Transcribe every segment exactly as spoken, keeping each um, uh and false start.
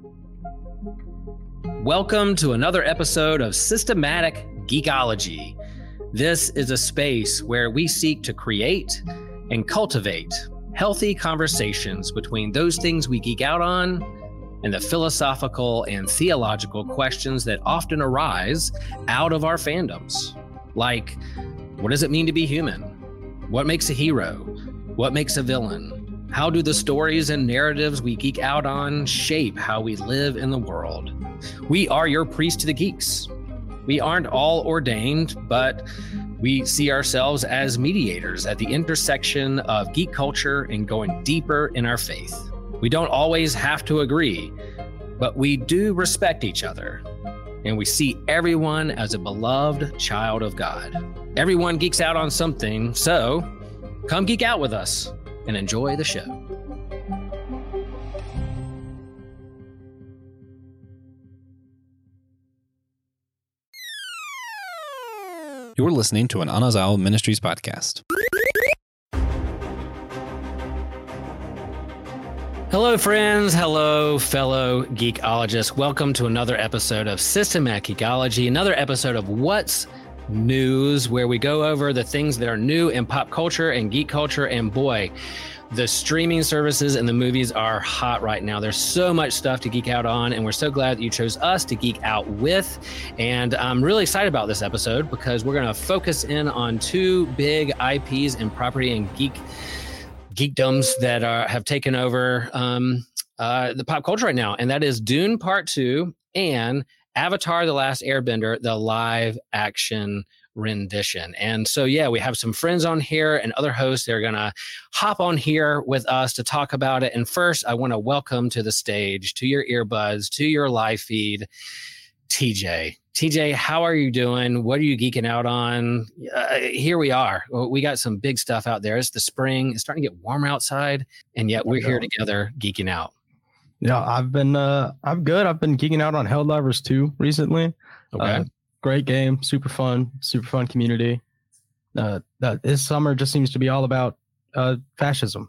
Welcome to another episode of Systematic Geekology. This is a space where we seek to create and cultivate healthy conversations between those things we geek out on and the philosophical and theological questions that often arise out of our fandoms. Like, what does it mean to be human? What makes a hero? What makes a villain? How do the stories and narratives we geek out on shape how we live in the world? We are your priest to the geeks. We aren't all ordained, but we see ourselves as mediators at the intersection of geek culture and going deeper in our faith. We don't always have to agree, but we do respect each other, and we see everyone as a beloved child of God. Everyone geeks out on something, so come geek out with us and enjoy the show. You're listening to an Anazao Ministries podcast. Hello, friends. Hello, fellow geekologists. Welcome to another episode of Systematic Geekology, another episode of What's News, where we go over the things that are new in pop culture and geek culture. And boy, the streaming services and the movies are hot right now. There's so much stuff to geek out on, and we're so glad that you chose us to geek out with. And I'm really excited about this episode because we're going to focus in on two big I Ps and property and geek geekdoms that are, have taken over um, uh, the pop culture right now. And that is Dune Part two and Avatar: The Last Airbender, the live action rendition. And so, yeah, we have some friends on here and other hosts that are going to hop on here with us to talk about it. And first, I want to welcome to the stage, to your earbuds, to your live feed, T J. T J, how are you doing? What are you geeking out on? Uh, here we are. We got some big stuff out there. It's the spring. It's starting to get warmer outside, and yet we're here together geeking out. Yeah, I've been uh, I'm good. I've been geeking out on Helldivers two recently. Okay. Uh, great game, super fun, super fun community. Uh, uh, this summer just seems to be all about uh, fascism.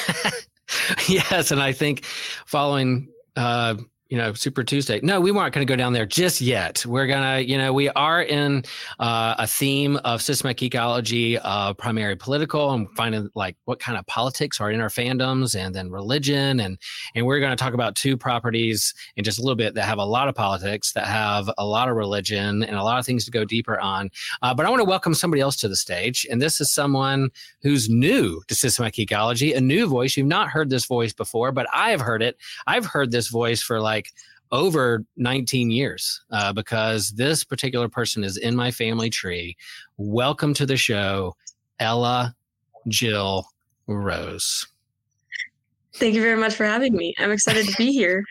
Yes, and I think following, uh, you know, Super Tuesday. No, we weren't going to go down there just yet. We're gonna, you know, we are in uh, a theme of systematic geekology, uh, primary political, and finding like what kind of politics are in our fandoms, and then religion, and and we're going to talk about two properties in just a little bit that have a lot of politics, that have a lot of religion, and a lot of things to go deeper on. Uh, but I want to welcome somebody else to the stage, and this is someone who's new to systematic geekology, a new voice. You've not heard this voice before, but I've heard it. I've heard this voice for like over nineteen years, uh, because this particular person is in my family tree. Welcome to the show, Ella Jill Rose. Thank you very much for having me. I'm excited to be here.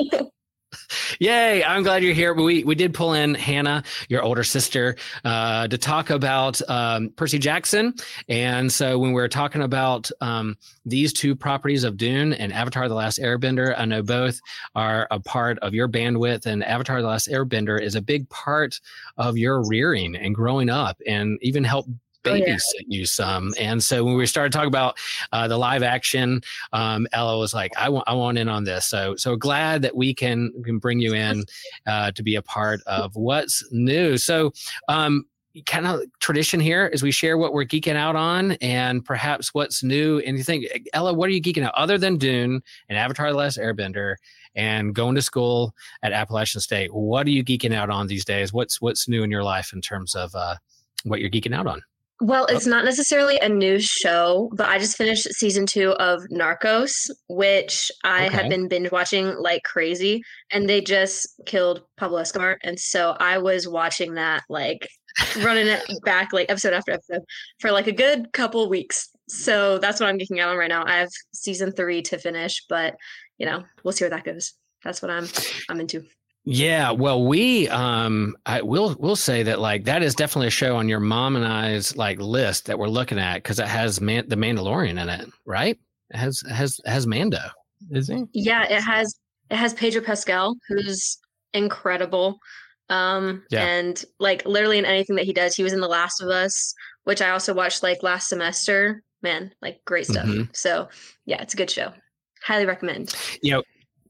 Yay, I'm glad you're here. We we did pull in Hannah, your older sister, uh, to talk about um, Percy Jackson. And so when we were talking about um, these two properties of Dune and Avatar: The Last Airbender, I know both are a part of your bandwidth, and Avatar: The Last Airbender is a big part of your rearing and growing up, and even helped babysit oh, yeah. you some. And so when we started talking about uh, the live action, um, Ella was like, I want, I want in on this. So, so glad that we can, can bring you in uh, to be a part of what's new. So, um, kind of tradition here is we share what we're geeking out on and perhaps what's new. And you think, Ella, what are you geeking out other than Dune and Avatar: The Last Airbender and going to school at Appalachian State? What are you geeking out on these days? What's, what's new in your life in terms of uh, what you're geeking out on? Well, it's not necessarily a new show, but I just finished season two of Narcos, which I Okay. have been binge watching like crazy. And they just killed Pablo Escobar. And so I was watching that, like running it back like episode after episode for like a good couple weeks. So that's what I'm geeking out on right now. I have season three to finish, but you know, we'll see where that goes. That's what I'm I'm into. Yeah, well, we um, I will will say that like that is definitely a show on your mom and I's like list that we're looking at because it has Man- the Mandalorian in it, right? It has it has it has Mando. Is he? Yeah, it has it has Pedro Pascal, who's incredible. Um, Yeah. and like literally in anything that he does, he was in The Last of Us, which I also watched like last semester. Man, like great stuff. Mhm. So yeah, it's a good show. Highly recommend. You know,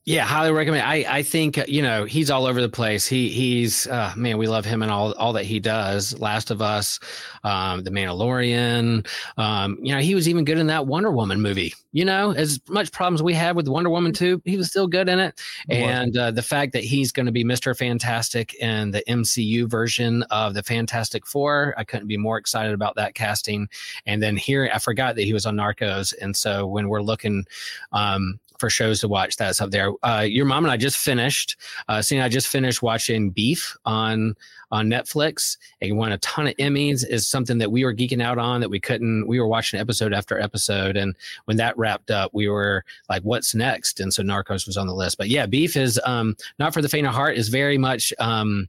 Yeah, highly recommend. I I think uh, you know he's all over the place. He he's uh, man, we love him and all all that he does. Last of Us, um, The Mandalorian. Um, you know, he was even good in that Wonder Woman movie. You know, as much problems we had with Wonder Woman two, he was still good in it. And uh, the fact that he's going to be Mister Fantastic in the M C U version of the Fantastic Four, I couldn't be more excited about that casting. And then here, I forgot that he was on Narcos, and so when we're looking. Um, for shows to watch, that's up there. Uh, your mom and I just finished, uh, seeing I just finished watching Beef on on Netflix. It won a ton of Emmys. Is something that we were geeking out on that we couldn't. We were watching episode after episode, and when that wrapped up, we were like, "What's next?" And so Narcos was on the list. But yeah, Beef is um, not for the faint of heart. Is very much. Um,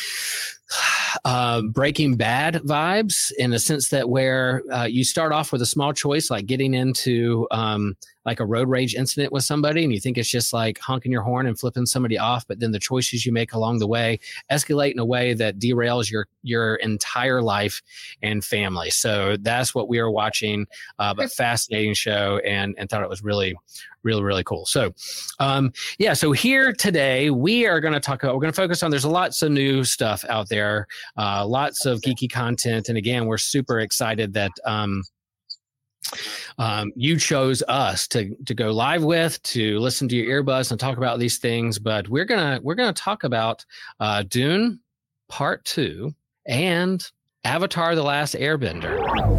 Uh, Breaking Bad vibes in the sense that where uh, you start off with a small choice, like getting into um, like a road rage incident with somebody, and you think it's just like honking your horn and flipping somebody off, but then the choices you make along the way escalate in a way that derails your your entire life and family. So that's what we were watching, uh, but fascinating show, and and thought it was really, really, really cool. So, um, yeah. So here today we are going to talk about. We're going to focus on. There's lots of new stuff out there. Uh, lots of geeky content. And again, we're super excited that um, um, you chose us to to go live with, to listen to your earbuds and talk about these things. But we're gonna we're gonna talk about uh, Dune Part Two and Avatar: The Last Airbender.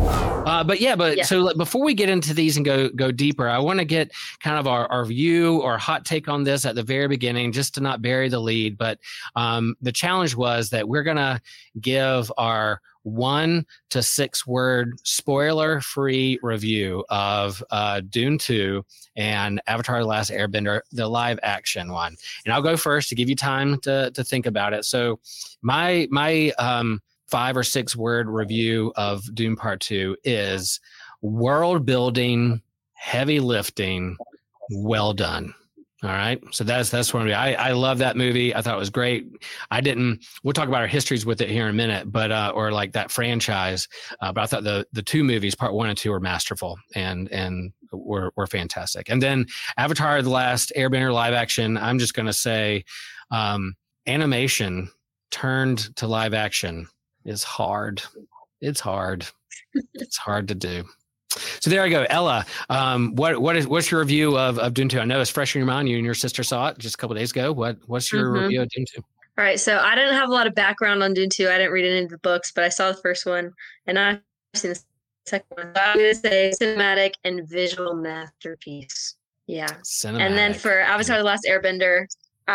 Uh, but yeah, but yeah. So before we get into these and go go deeper, I want to get kind of our, our view or hot take on this at the very beginning, just to not bury the lead. But um, the challenge was that we're gonna give our one to six word spoiler free review of uh, Dune two and Avatar: The Last Airbender, the live action one. And I'll go first to give you time to to think about it. So my my um, five or six word review of Dune Part Two is world building, heavy lifting, well done. All right. So that's, that's one of I, I love that movie. I thought it was great. I didn't, we'll talk about our histories with it here in a minute, but, uh, or like that franchise. Uh, but I thought the, the two movies, part one and two, were masterful and, and were, were fantastic. And then Avatar: The Last Airbender live action. I'm just going to say, um, animation turned to live action is hard. It's hard. It's hard to do. So there I go. Ella, um, what what is what's your review of, of Dune two? I know it's fresh in your mind. You and your sister saw it just a couple of days ago. What what's your mm-hmm. review of Dune two? All right. So I didn't have a lot of background on Dune two. I didn't read any of the books, but I saw the first one and I've seen the second one. So I'm going to say cinematic and visual masterpiece. Yeah. Cinematic. And then for Avatar: The Last Airbender,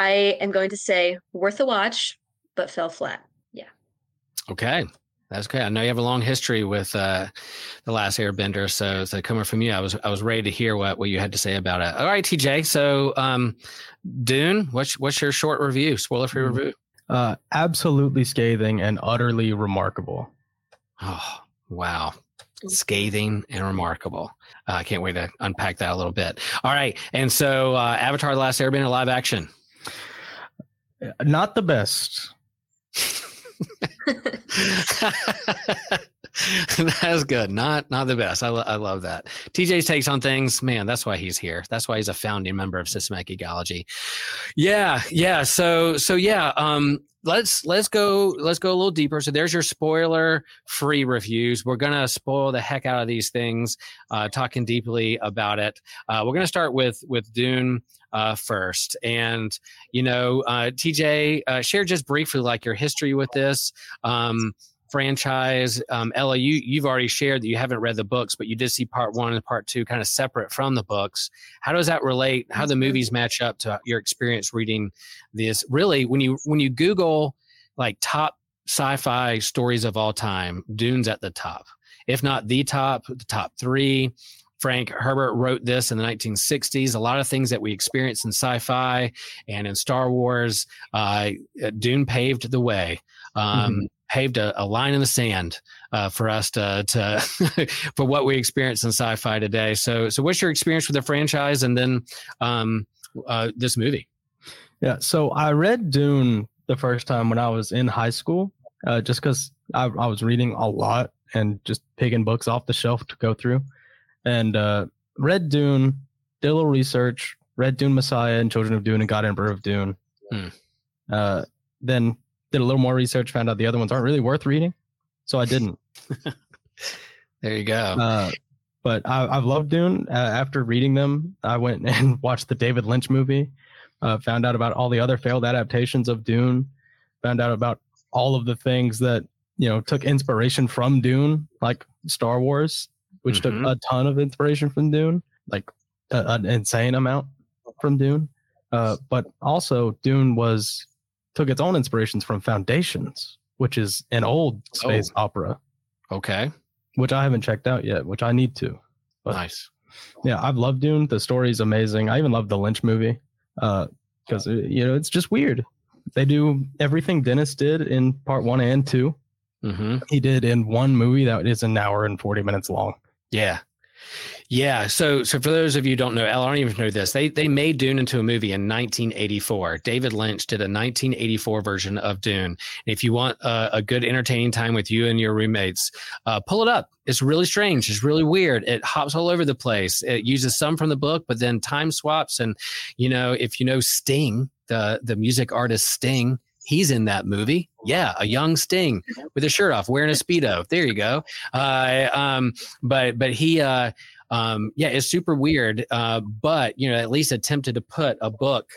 I am going to say worth a watch, but fell flat. Yeah. Okay. That's okay. I know you have a long history with uh, The Last Airbender, so so coming from you, I was I was ready to hear what, what you had to say about it. All right, T J. So, um, Dune, what's what's your short review, spoiler free review? Uh, absolutely scathing and utterly remarkable. Oh wow, scathing and remarkable. Uh, I can't wait to unpack that a little bit. All right, and so uh, Avatar: The Last Airbender live action. Not the best. That's good. Not not the best. I, lo- I love that. T J's takes on things, man. That's why he's here. That's why he's a founding member of Systematic Geekology. Yeah, yeah. So so yeah. Um, let's let's go let's go a little deeper. So there's your spoiler free reviews. We're gonna spoil the heck out of these things, uh, talking deeply about it. Uh, we're gonna start with with Dune. Uh, first. And, you know, uh, T J, uh, share just briefly like your history with this um, franchise. Um, Ella, you, you've already shared that you haven't read the books, but you did see part one and part two kind of separate from the books. How does that relate? How do the movies match up to your experience reading this? Really, when you when you Google like top sci-fi stories of all time, Dune's at the top. If not the top, the top three. Frank Herbert wrote this in the nineteen sixties. A lot of things that we experience in sfi and in Star Wars, uh, Dune paved the way, um, mm-hmm. paved a, a line in the sand uh, for us to, to for what we experience in sci-fi today. So, so what's your experience with the franchise and then um, uh, this movie? Yeah, so I read Dune the first time when I was in high school, uh, just because I, I was reading a lot and just picking books off the shelf to go through. And uh, read Dune, did a little research, read Dune Messiah and Children of Dune and got Emperor of Dune. Hmm. Uh, then did a little more research, found out the other ones aren't really worth reading, so I didn't. There you go. Uh, but I, I've loved Dune. Uh, after reading them, I went and watched the David Lynch movie. Uh, found out about all the other failed adaptations of Dune. Found out about all of the things that you know took inspiration from Dune, like Star Wars, which Mhm. took a ton of inspiration from Dune, like a, an insane amount from Dune. Uh, but also, Dune was took its own inspirations from Foundations, which is an old space Oh. opera, Okay. which I haven't checked out yet, which I need to. But Nice. yeah, I've loved Dune. The story's amazing. I even love the Lynch movie because uh, you know it's just weird. They do everything Dennis did in part one and two. Mm-hmm. He did in one movie that is an hour and forty minutes long. Yeah. Yeah. So, so for those of you who don't know, Ella, I don't even know this. They they made Dune into a movie in nineteen eighty-four. David Lynch did a nineteen eighty-four version of Dune. If you want a, a good entertaining time with you and your roommates, uh, pull it up. It's really strange. It's really weird. It hops all over the place. It uses some from the book, but then time swaps. And you know, if you know Sting, the the music artist Sting, he's in that movie. Yeah, a young Sting with his shirt off, wearing a Speedo. There you go. Uh, um, but but he, uh, um, yeah, it's super weird. Uh, but you know, at least attempted to put a book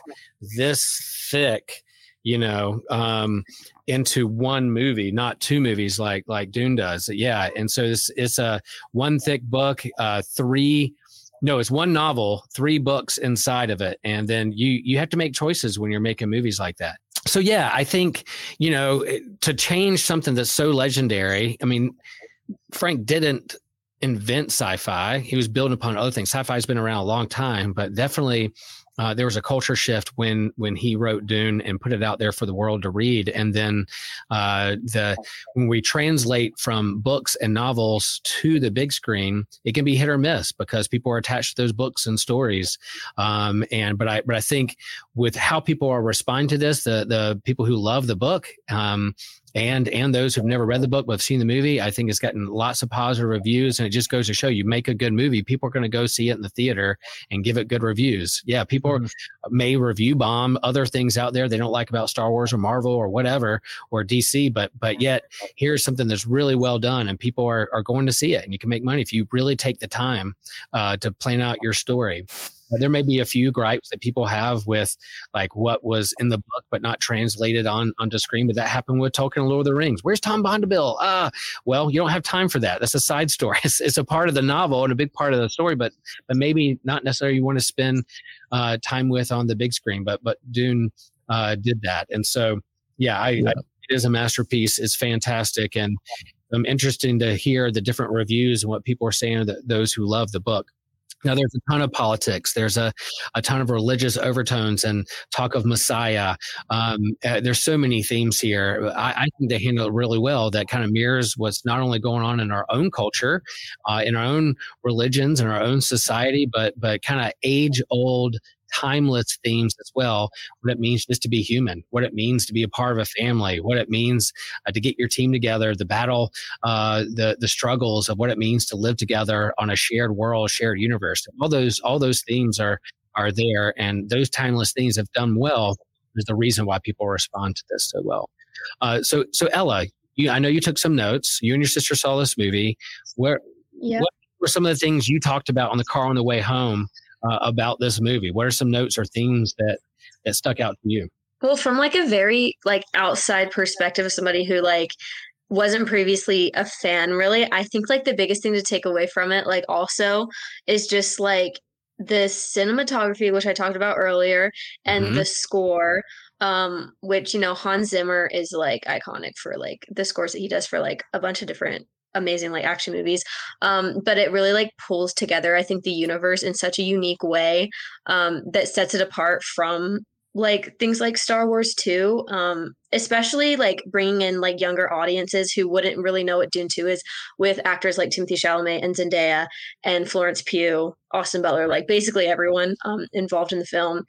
this thick, you know, um, into one movie, not two movies like like Dune does. Yeah, and so it's it's a one thick book, uh, three. No, it's one novel, three books inside of it, and then you you have to make choices when you're making movies like that. So yeah, I think, you know, to change something that's so legendary. I mean, Frank didn't invent sci-fi. He was building upon other things. Sci-fi has been around a long time, but definitely uh, there was a culture shift when when he wrote Dune and put it out there for the world to read. And then uh, the when we translate from books and novels to the big screen, it can be hit or miss because people are attached to those books and stories. Um, and but I but I think with how people are responding to this, the the people who love the book. Um, And and those who've never read the book but have seen the movie, I think it's gotten lots of positive reviews, and it just goes to show you make a good movie, people are going to go see it in the theater and give it good reviews. Yeah, people mm-hmm. are, may review bomb other things out there they don't like about Star Wars or Marvel or whatever or D C, but but yet here's something that's really well done, and people are are going to see it, and you can make money if you really take the time uh, to plan out your story. There may be a few gripes that people have with like what was in the book but not translated on onto screen, but that happened with Tolkien and Lord of the Rings. Where's Tom Bombadil? Ah, uh, well, you don't have time for that. That's a side story. It's, it's a part of the novel and a big part of the story, but but maybe not necessarily you want to spend uh, time with on the big screen. But but Dune uh, did that, and so yeah, I, yeah. I, it is a masterpiece. It's fantastic, and um, interesting to hear the different reviews and what people are saying. That those who love the book. Now, there's a ton of politics. There's a, a ton of religious overtones and talk of Messiah. Um, uh, there's so many themes here. I, I think they handle it really well. That kind of mirrors what's not only going on in our own culture, uh, in our own religions, in our own society, but but kind of age-old, timeless themes as well. What it means just to be human, what it means to be a part of a family, what it means uh, to get your team together, the battle, uh, the the struggles of what it means to live together on a shared world, shared universe. All those all those themes are are there, and those timeless themes have done well. Is the reason why people respond to this so well. Uh, so so Ella, you, I know you took some notes. You and your sister saw this movie. Where yeah. What were some of the things you talked about on the car on the way home Uh, about this movie? What are some notes or themes that that stuck out to you? Well, from like a very like outside perspective of somebody who like wasn't previously a fan, really, I think like the biggest thing to take away from it, like also is just like the cinematography, which I talked about earlier, and Mm-hmm. the score, um, which, you know, Hans Zimmer is like iconic for like the scores that he does for like a bunch of different amazing like action movies, um but it really like pulls together I think the universe in such a unique way um that sets it apart from like things like Star Wars two, um especially like bringing in like younger audiences who wouldn't really know what Dune two is, with actors like Timothée Chalamet and Zendaya and Florence Pugh, Austin Butler, like basically everyone um involved in the film.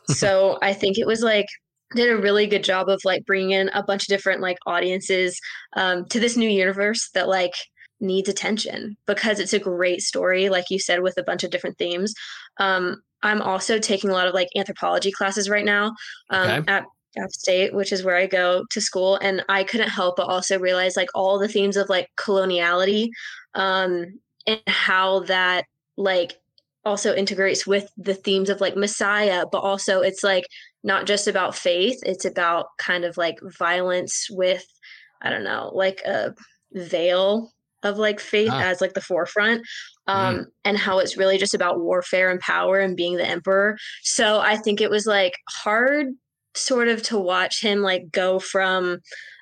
So I think it was like did a really good job of like bringing in a bunch of different like audiences um, to this new universe that like needs attention because it's a great story, like you said, with a bunch of different themes. Um, I'm also taking a lot of like anthropology classes right now um, Okay. at App State, which is where I go to school. And I couldn't help but also realize like all the themes of like coloniality um, and how that like also integrates with the themes of like Messiah, but also it's like not just about faith, it's about kind of like violence with, I don't know, like a veil of like faith Ah. as like the forefront um mm. and how it's really just about warfare and power and being the emperor. So I think it was like hard sort of to watch him like go from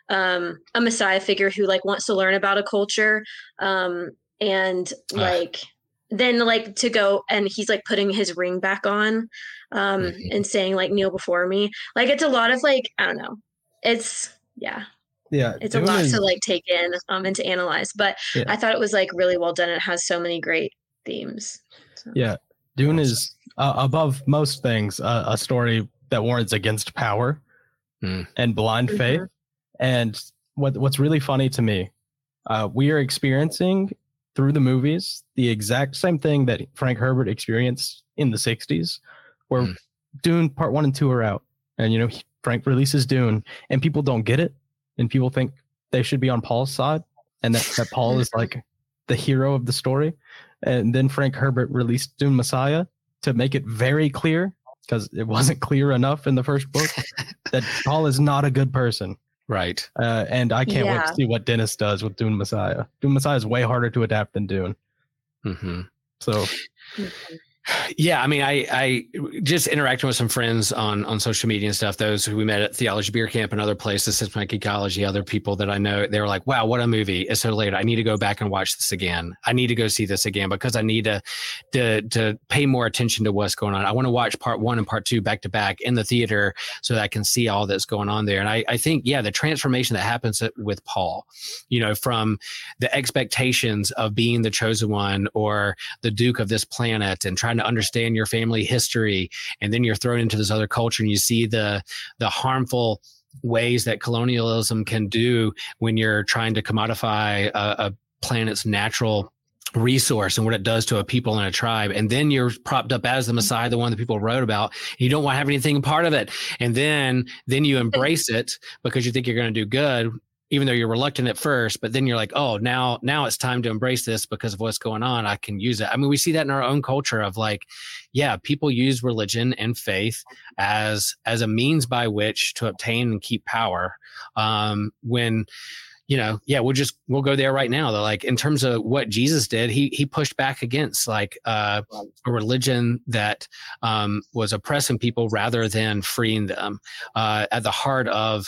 um a Messiah figure who like wants to learn about a culture um and uh. like then like to go and he's like putting his ring back on um mm-hmm. and saying like kneel before me. Like it's a lot of like, I don't know, it's yeah Yeah, it's a lot is, to like take in um and to analyze, but yeah. I thought it was like really well done. It has so many great themes. So. Yeah, Dune is uh, above most things uh, a story that warns against power mm. and blind mm-hmm. faith. And what what's really funny to me, uh, we are experiencing through the movies the exact same thing that Frank Herbert experienced in the sixties, where mm. Dune Part One and Two are out, and you know Frank releases Dune, and people don't get it. And people think they should be on Paul's side and that, that Paul is like the hero of the story. And then Frank Herbert released Dune Messiah to make it very clear, because it wasn't clear enough in the first book, that Paul is not a good person. Right. Uh, and I can't yeah. wait to see what Dennis does with Dune Messiah. Dune Messiah is way harder to adapt than Dune. Mm-hmm. So... Mm-hmm. Yeah, I mean, I, I just interacting with some friends on, on social media and stuff, those who we met at Theology Beer Camp and other places, Systematic Ecology, other people that I know, they were like, wow, what a movie. It's so late. I need to go back and watch this again. I need to go see this again because I need to, to, to pay more attention to what's going on. I want to watch part one and part two back to back in the theater so that I can see all that's going on there. And I, I think, yeah, the transformation that happens with Paul, you know, from the expectations of being the chosen one or the Duke of this planet and trying to understand your family history, and then you're thrown into this other culture and you see the the harmful ways that colonialism can do when you're trying to commodify a, a planet's natural resource and what it does to a people and a tribe. And then you're propped up as the Messiah, the one that people wrote about. You don't want to have anything part of it. And then then you embrace it because you think you're going to do good, even though you're reluctant at first, but then you're like, oh, now, now it's time to embrace this because of what's going on. I can use it. I mean, we see that in our own culture of like, yeah, people use religion and faith as, as a means by which to obtain and keep power. Um, when, you know, yeah, we'll just, we'll go there right now. Though, like in terms of what Jesus did, he, he pushed back against like, uh, a religion that, um, was oppressing people rather than freeing them. Uh, at the heart of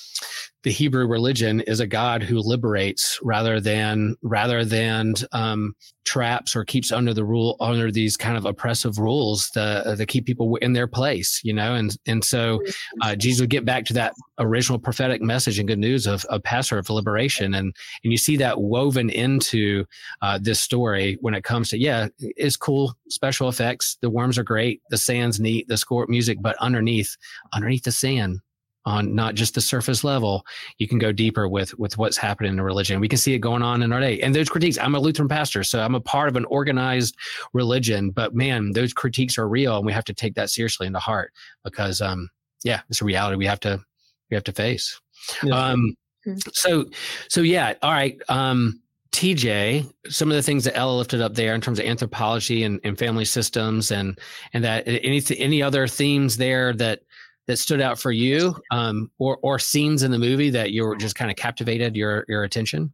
the Hebrew religion is a God who liberates rather than rather than um, traps or keeps under the rule under these kind of oppressive rules that, that keep people in their place, you know. And and so uh, Jesus would get back to that original prophetic message and good news of, of Passover, of liberation, and and you see that woven into uh, this story when it comes to yeah, it's cool, special effects, the worms are great, the sand's neat, the score music, but underneath underneath the sand, on not just the surface level, you can go deeper with with what's happening in the religion. We can see it going on in our day. And those critiques, I'm a Lutheran pastor, so I'm a part of an organized religion, but man, those critiques are real and we have to take that seriously in the heart because, um, yeah, it's a reality we have to, we have to face. Yeah. Um, so, so yeah. All right. Um, T J, some of the things that Ella lifted up there in terms of anthropology and, and family systems and, and that any, any other themes there that, that stood out for you, um, or or scenes in the movie that you were just kind of captivated your your attention?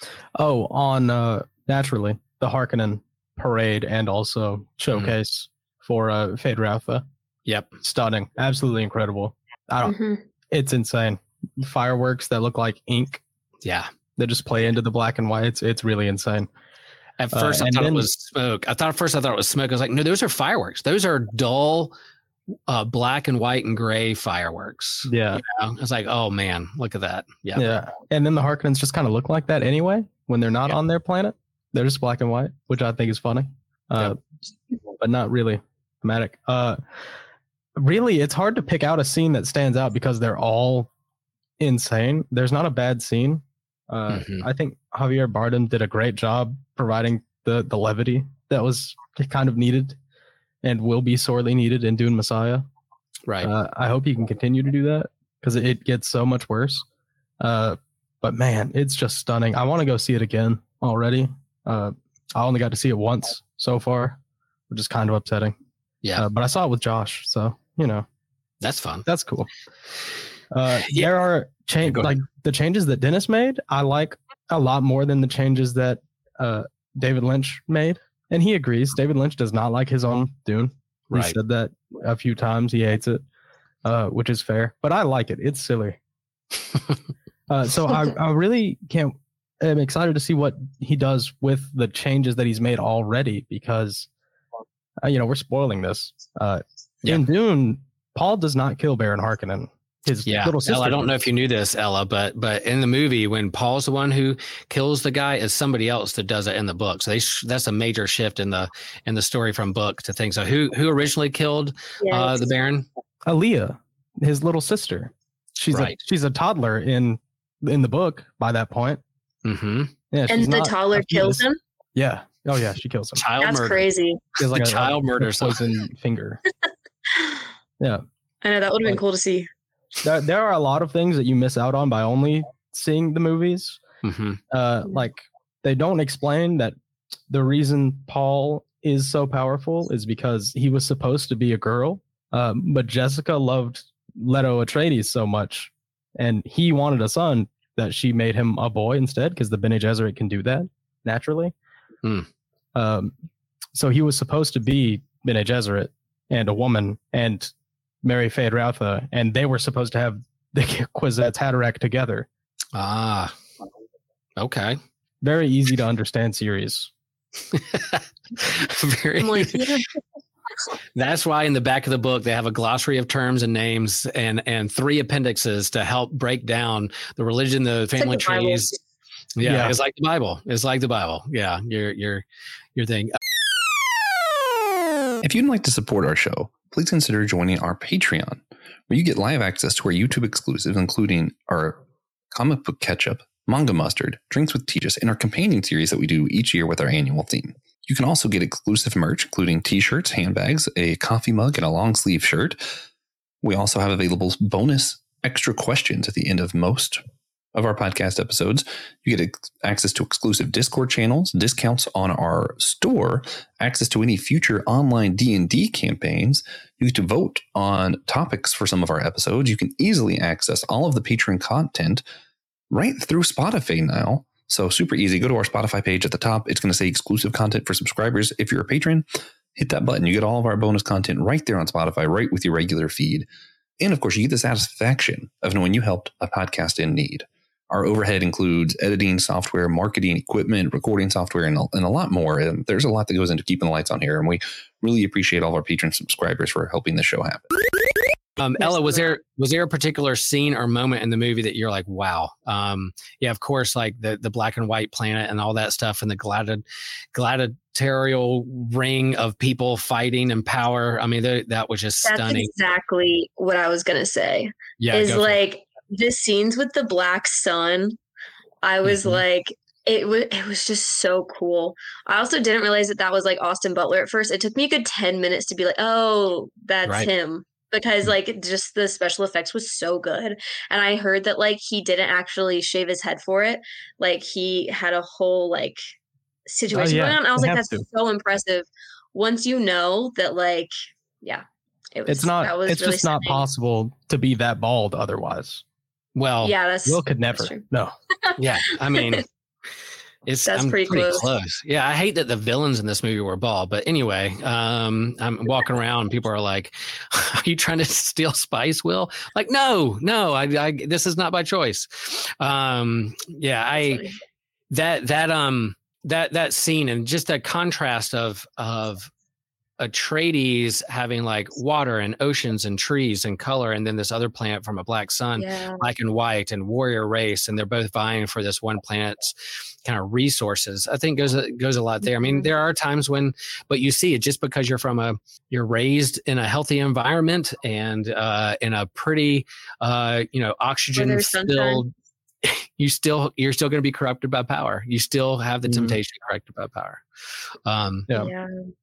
Oh, on uh, naturally the Harkonnen parade and also showcase mm-hmm. for uh, Feyd-Rautha. Yep, stunning, absolutely incredible. I don't. Mm-hmm. It's insane. Fireworks that look like ink. Yeah, they just play into the black and white. It's it's really insane. At first, uh, I thought then, it was smoke. I thought at first I thought it was smoke. I was like, no, those are fireworks. Those are dull. Uh, black and white and gray fireworks. Yeah. You know? I was like, oh man, look at that. Yeah. Yeah. And then the Harkonnens just kind of look like that anyway when they're not yeah. on their planet. They're just black and white, which I think is funny, uh, yep. but not really thematic. Uh, really, it's hard to pick out a scene that stands out because they're all insane. There's not a bad scene. Uh, Mhm. I think Javier Bardem did a great job providing the the levity that was kind of needed and will be sorely needed in Dune Messiah. Right. Uh, I hope he can continue to do that because it gets so much worse. Uh, but man, it's just stunning. I want to go see it again already. Uh, I only got to see it once so far, which is kind of upsetting. Yeah. Uh, but I saw it with Josh, so you know That's fun. that's cool. Uh, Yeah. There are change Go ahead. like the changes that Dennis made. I like a lot more than the changes that uh, David Lynch made, and he agrees. David Lynch does not like his own Dune. He Right. said that a few times. He hates it, uh, which is fair. But I like it. It's silly. uh, so I, I really can't. I'm excited to see what he does with the changes that he's made already, because uh, you know we're spoiling this. Uh, Yeah. In Dune, Paul does not kill Baron Harkonnen. His Yeah, little sister. Ella, I don't know does. if you knew this, Ella, but but in the movie, when Paul's the one who kills the guy, is somebody else that does it in the book. So they sh- that's a major shift in the in the story from book to thing. So who who originally killed uh, Yes. the Baron? Aaliyah, his little sister. She's Right. a she's a toddler in in the book by that point. Mm-hmm. Yeah, And she's the not toddler a kills fetus. him. Yeah. Oh yeah, she kills him. Child That's murder. crazy. She has like The a, child a, murder a song. poison finger. Yeah. I know that would have been Like- cool to see. There, there are a lot of things that you miss out on by only seeing the movies. Mm-hmm. Uh, like they don't explain that the reason Paul is so powerful is because he was supposed to be a girl, um, but Jessica loved Leto Atreides so much, and he wanted a son that she made him a boy instead because the Bene Gesserit can do that naturally. Hmm. Um, so he was supposed to be Bene Gesserit and a woman and Mary Feyd-Rautha, and they were supposed to have the Kwisatz Haderach together. Ah, okay. Very easy to understand series. Very. I'm like, yeah. That's why in the back of the book they have a glossary of terms and names and and three appendixes to help break down the religion, the like family the Bible. trees. Yeah, Yeah. it's like the Bible. It's like the Bible. Yeah, your your your thing. If you'd like to support our show, please consider joining our Patreon, where you get live access to our YouTube exclusives, including our comic book catch-up, Manga Mustard, Drinks with Teachus, and our companion series that we do each year with our annual theme. You can also get exclusive merch, including t-shirts, handbags, a coffee mug, and a long sleeve shirt. We also have available bonus extra questions at the end of most of our podcast episodes. You get ex- access to exclusive Discord channels, discounts on our store, access to any future online D and D campaigns. You get to vote on topics for some of our episodes. You can easily access all of the Patreon content right through Spotify now. So super easy. Go to our Spotify page at the top. It's going to say exclusive content for subscribers. If you're a patron, hit that button. You get all of our bonus content right there on Spotify, right with your regular feed. And of course, you get the satisfaction of knowing you helped a podcast in need. Our overhead includes editing software, marketing equipment, recording software, and a, and a lot more. And there's a lot that goes into keeping the lights on here. And we really appreciate all of our patron subscribers for helping the show happen. Um, Ella, was there was there a particular scene or moment in the movie that you're like, wow? Um, yeah, of course, like the the black and white planet and all that stuff, and the gladi- gladiatorial ring of people fighting and power. I mean, th- that was just That's stunning. exactly what I was gonna say. Yeah, is go for it. like the scenes with the black sun. I was Mhm. like, it was it was just so cool. I also didn't realize that that was like Austin Butler at first. It took me a good ten minutes to be like, oh, that's Right. him. Because Mm. like just the special effects was so good. And I heard that like he didn't actually shave his head for it. Like he had a whole like situation yeah, going on. I was they like, have that's to. so impressive. Once you know that, like, yeah. It was It's not. that was It's really just not stunning. possible to be that bald otherwise. Well, Yeah, that's Will could never. that's true. No. yeah. I mean, it's That's I'm pretty close. Yeah, I hate that the villains in this movie were bald, but anyway, um, I'm walking around. And people are like, "Are you trying to steal Spice, Will?" Like, no, no. I, I this is not by choice. Um, yeah, I Funny. that that um that that scene and just that contrast of of Atreides having like water and oceans and trees and color, and then this other planet from a black sun, Yeah. black and white and warrior race, and they're both vying for this one planet's kind of resources. I think goes goes a lot there. I mean, Mhm. there are times when, but you see it just because you're from a you're raised in a healthy environment and uh, in a pretty uh, you know oxygen there's sunshine. filled. you still you're still going to be corrupted by power. You still have the Mhm. temptation to be corrupted by power. Um, Yeah. Yeah.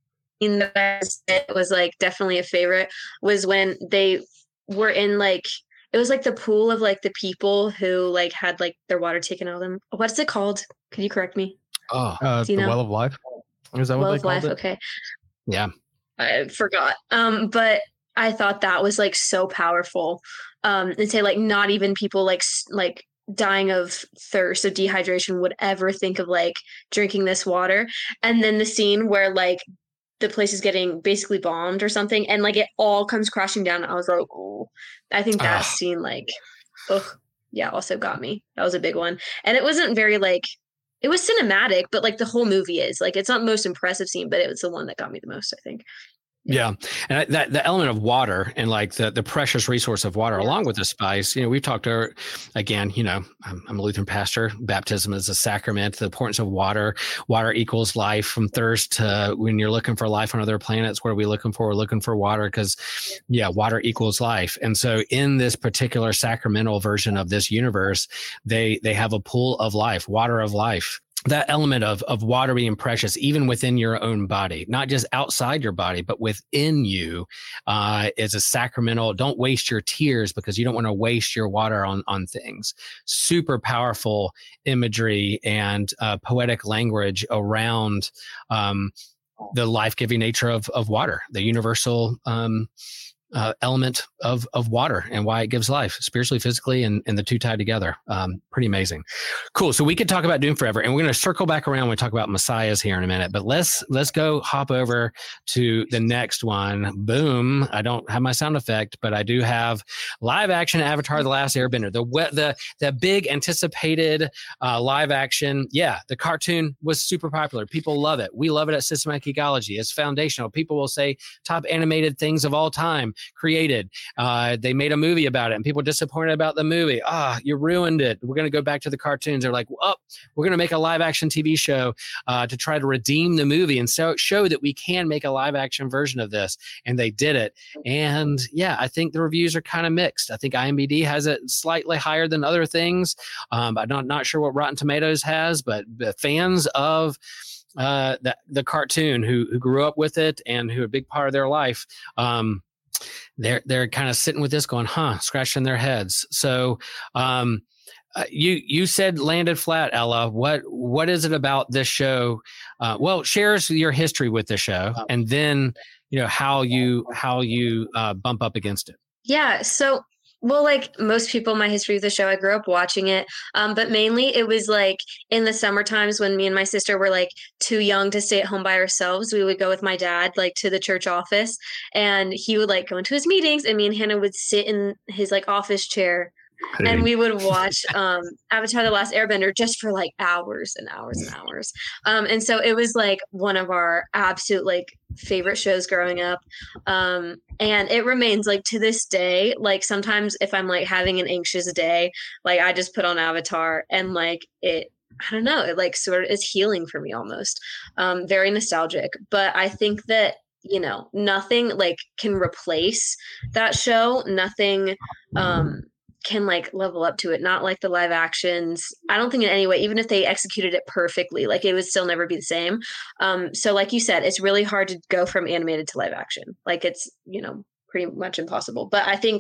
In the best, it was like definitely a favorite was when they were in like it was like the pool of like the people who like had like their water taken out of them. What's it called? Could you correct me? oh, Uh, Do you the know? Well of Life. Is that Well what they of Life. called it? Okay. yeah. I forgot. Um, but I thought that was like so powerful. Um, and say like not even people like s- like dying of thirst or dehydration would ever think of like drinking this water. And then the scene where like the place is getting basically bombed or something, and like it all comes crashing down. I was like, oh, I think that Ah. scene like, ugh, yeah, also got me. That was a big one, and it wasn't very like. It was cinematic, but like the whole movie is like it's not the most impressive scene, but it was the one that got me the most, I think. Yeah, and I- that the element of water and like the the precious resource of water, Yeah. along with the spice. You know, we've talked to again. You know, I'm, I'm a Lutheran pastor. Baptism is a sacrament. The importance of water. Water equals life. From thirst to when you're looking for life on other planets, what are we looking for? We're looking for water because, yeah, water equals life. And so, in this particular sacramental version of this universe, they they have a pool of life, water of life. That element of of water being precious, even within your own body, not just outside your body, but within you, uh, is a sacramental. Don't waste your tears because you don't want to waste your water on on things. Super powerful imagery and uh, poetic language around um, the life giving nature of of water, the universal. Um, Uh, element of of water and why it gives life spiritually, physically, and, and the two tied together. Um, pretty amazing. Cool. So we could talk about Dune forever, and we're going to circle back around when we talk about Messiahs here in a minute. But let's let's go hop over to the next one. Boom! I don't have my sound effect, but I do have live action Avatar: The Last Airbender. The the the big anticipated uh, live action. Yeah, the cartoon was super popular. People love it. We love it at Systematic Geekology. It's foundational. People will say top animated things of all time created. Uh, they made a movie about it and people were disappointed about the movie. Ah, you ruined it. We're going to go back to the cartoons. They're like, oh, we're going to make a live action T V show uh, to try to redeem the movie and so show that we can make a live action version of this. And they did it. And yeah, I think the reviews are kind of mixed. I think I M D B has it slightly higher than other things. Um, I'm not, not sure what Rotten Tomatoes has, but the fans of uh, the, the cartoon who, who grew up with it and who are a big part of their life, um, they're they're kind of sitting with this going, huh, scratching their heads. So um, uh, you you said landed flat, Ella. What what is it about this show? Uh, well, shares your history with the show, and then you know how you how you uh, bump up against it. Yeah. So, well, like most people, my history of the show, I grew up watching it. Um, but mainly it was like in the summer times when me and my sister were like too young to stay at home by ourselves, we would go with my dad, like to the church office, and he would like go into his meetings, and me and Hannah would sit in his like office chair. And we would watch um, Avatar: The Last Airbender just for like hours and hours and hours. Um, and so it was like one of our absolute like favorite shows growing up. Um, and it remains like to this day, like sometimes if I'm like having an anxious day, like I just put on Avatar and like it, I don't know, it like sort of is healing for me almost. Um, very nostalgic. But I think that, you know, nothing like can replace that show. Nothing um can like level up to it, not like the live actions. I don't think in any way, even if they executed it perfectly, like it would still never be the same. Um, so like you said, it's really hard to go from animated to live action. Like it's, you know, pretty much impossible. But I think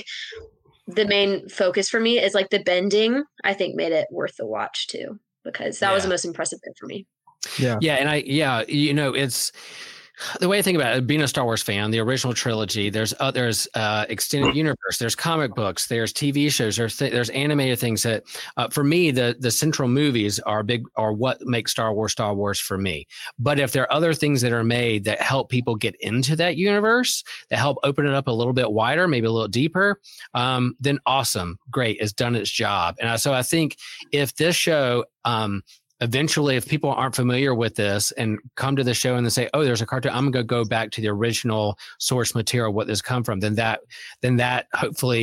the main focus for me is like the bending, I think made it worth the watch too, because that Yeah. was the most impressive bit for me. Yeah. Yeah. And I, yeah, you know, it's, the way I think about it, being a Star Wars fan, the original trilogy, there's uh, there's uh, extended universe, there's comic books, there's T V shows, there's th- there's animated things that, uh, for me, the the central movies are big, are what make Star Wars Star Wars for me. But if there are other things that are made that help people get into that universe, that help open it up a little bit wider, maybe a little deeper, um, then awesome, great, it's done its job. And I, so I think if this show, um, eventually, if people aren't familiar with this and come to the show and they say, oh, there's a cartoon, I'm going to go back to the original source material, what this come from, then that, then that hopefully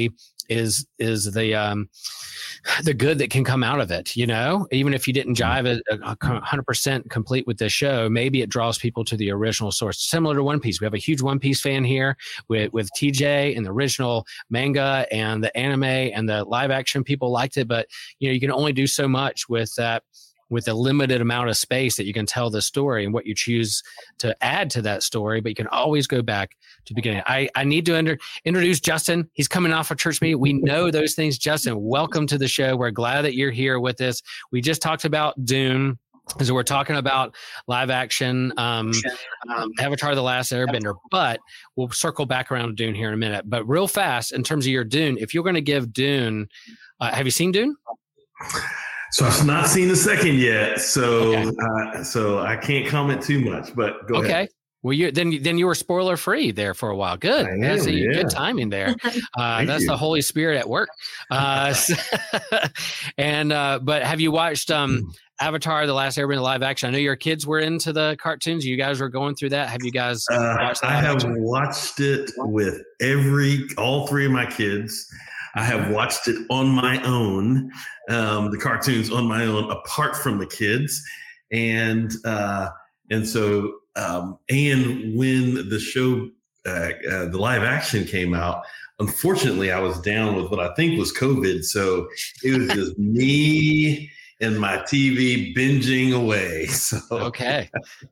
is is the um, the good that can come out of it. You know, even if you didn't jive it a hundred percent complete with this show, maybe it draws people to the original source. Similar to One Piece, we have a huge One Piece fan here with with T J and the original manga and the anime and the live action. People liked it, but you know, you can only do so much with that. With a limited amount of space that you can tell the story and what you choose to add to that story, but you can always go back to the beginning. I, I need to under, introduce Justin. He's coming off a church meeting. We know those things. Justin, welcome to the show. We're glad that you're here with us. We just talked about Dune. So we're talking about live action, um, um, Avatar: The Last Airbender, but we'll circle back around to Dune here in a minute. But real fast, in terms of your Dune, if you're going to give Dune, uh, have you seen Dune? So I've not seen the second yet, so Okay. uh, so I can't comment too much. But go Okay. ahead. Well, you then then you were spoiler free there for a while. Good. I am, That's a, yeah. good timing there. Uh, that's you. the Holy Spirit at work. Uh, and uh, but have you watched um, Avatar: The Last Airbender live action? I know your kids were into the cartoons. You guys were going through that. Have you guys Uh, watched that? I live have action? watched it with every all three of my kids. I have watched it on my own, um, the cartoons on my own, apart from the kids, and uh, and so um, and when the show, uh, uh, the live action came out, unfortunately, I was down with what I think was COVID, so it was just me and my T V binging away. So Okay.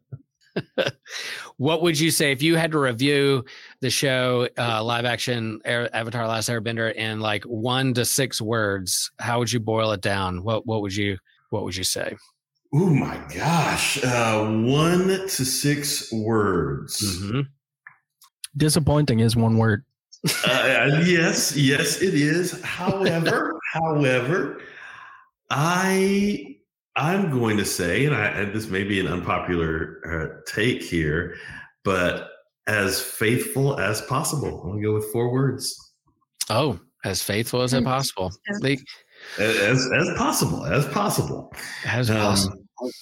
What would you say if you had to review the show uh, live action Air, Avatar: Last Airbender in like one to six words? How would you boil it down? What what would you what would you say? oh my gosh, uh, one to six words. Mm-hmm. Disappointing is one word. Uh, yes, yes, it is. However, however, I I'm going to say, and I and this may be an unpopular uh, take here, but as faithful as possible. I'm gonna go with four words. Oh, as faithful as it possible. Like, As as possible, as possible. as Um, possible.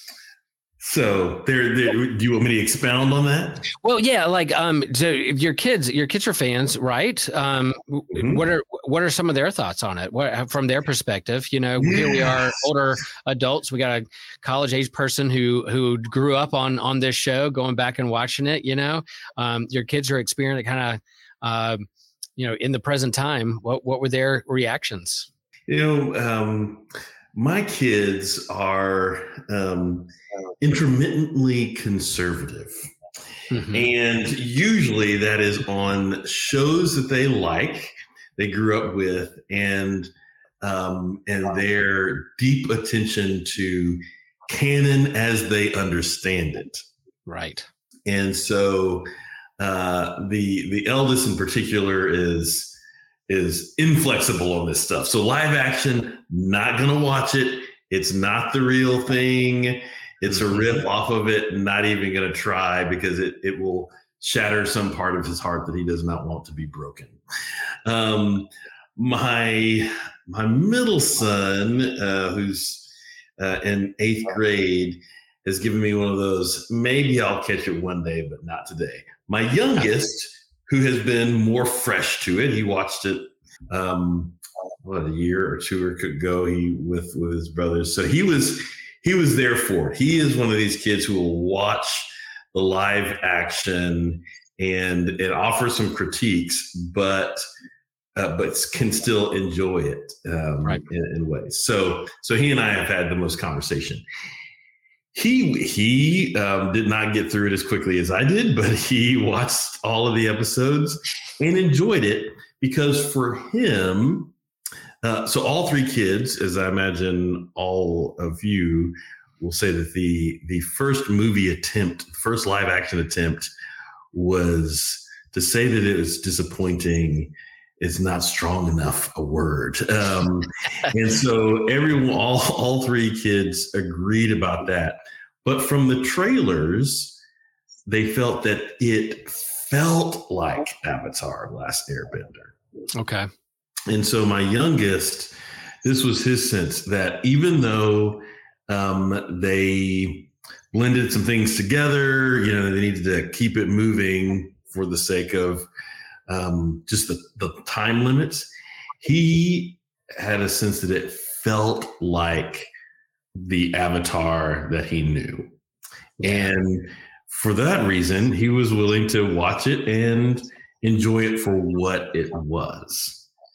So, there, there. Do you want me to expound on that? Well, yeah, like um, so your kids, your kids are fans, right? Um, Mhm. what are what are some of their thoughts on it? What from their perspective? You know, here we are, Yes. older adults. We got a college age person who who grew up on on this show, going back and watching it. You know, um, your kids are experiencing kind of, um, you know, in the present time. What what were their reactions? You know, um, my kids are um, intermittently conservative. Mhm. And usually that is on shows that they like, they grew up with, and um, and their deep attention to canon as they understand it. Right. And so uh, the the eldest in particular is is inflexible on this stuff. So live action, not gonna watch it. It's not the real thing. It's a rip off of it. Not even gonna try because it it will shatter some part of his heart that he does not want to be broken. Um, my my middle son, uh, who's uh, in eighth grade, has given me one of those. Maybe I'll catch it one day, but not today. My youngest, who has been more fresh to it, he watched it um, what a year or two ago. He with with his brothers, so he was he was there for it. He is one of these kids who will watch the live action and and offer some critiques, but uh, but can still enjoy it um, Right. in, in ways. So so he and I have had the most conversation. He he um, did not get through it as quickly as I did, but he watched all of the episodes and enjoyed it because for him, uh, so all three kids, as I imagine all of you will say that the the first movie attempt, first live action attempt, was to say that it was disappointing is not strong enough a word. Um, and so everyone, all, all three kids agreed about that. But from the trailers, they felt that it felt like Avatar: Last Airbender. Okay. And so my youngest, this was his sense that even though um, they blended some things together, you know, they needed to keep it moving for the sake of um, just the, the time limits. he had a sense that it felt like the Avatar that he knew. And for that reason, he was willing to watch it and enjoy it for what it was.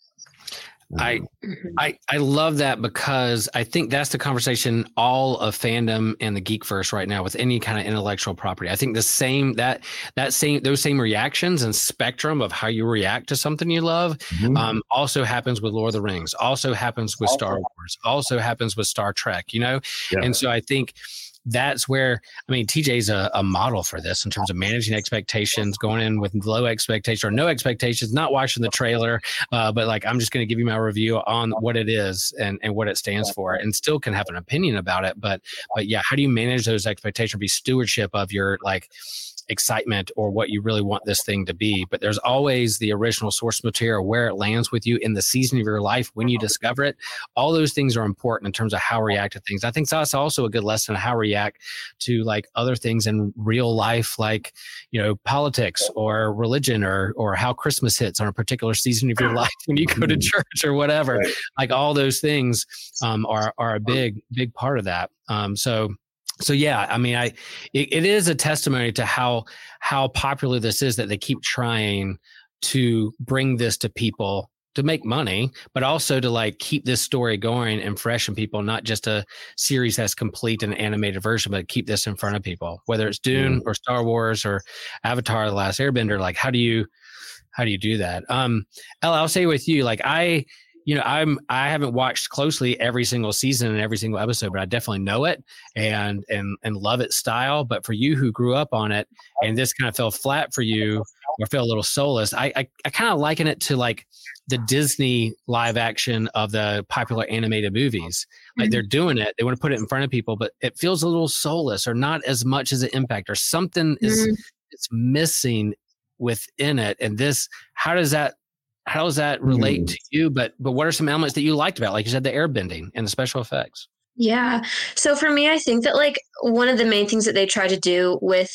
I, I I love that, because I think that's the conversation all of fandom and the Geekverse right now with any kind of intellectual property. I think the same that that same those same reactions and spectrum of how you react to something you love mm-hmm. um, also happens with Lord of the Rings, also happens with Star Wars, also happens with Star Trek. You know, yeah. And so I think that's where, I mean, T J's a, a model for this in terms of managing expectations, going in with low expectations or no expectations, not watching the trailer, uh, but like, I'm just going to give you my review on what it is and, and what it stands for, and still can have an opinion about it. But, but yeah, how do you manage those expectations, be stewardship of your like excitement or what you really want this thing to be? But there's always the original source material, where it lands with you in the season of your life when you discover it. All those things are important in terms of how we react to things. I think that's also a good lesson on how we react to like other things in real life, like, you know, politics or religion, or or how Christmas hits on a particular season of your life when you go to church or whatever. Like all those things um, are are a big big part of that. Um, so. So yeah, I mean, I it, it is a testimony to how how popular this is, that they keep trying to bring this to people to make money, but also to like keep this story going and fresh in people, not just a series that's complete and animated version, but keep this in front of people, whether it's Dune or Star Wars or Avatar: The Last Airbender. Like, how do you how do you do that? Um, Ella, I'll say with you, like I. You know, I'm I haven't watched closely every single season and every single episode, but I definitely know it and and and love its style. But for you who grew up on it and this kind of fell flat for you or felt a little soulless, I I, I kind of liken it to like the Disney live action of the popular animated movies. Like they're doing it, they want to put it in front of people, but it feels a little soulless or not as much as an impact, or something is mm-hmm. it's missing within it. And this, how does that How does that relate mm. to you? But but what are some elements that you liked about it? Like you said, the airbending and the special effects. Yeah. So for me, I think that like one of the main things that they try to do with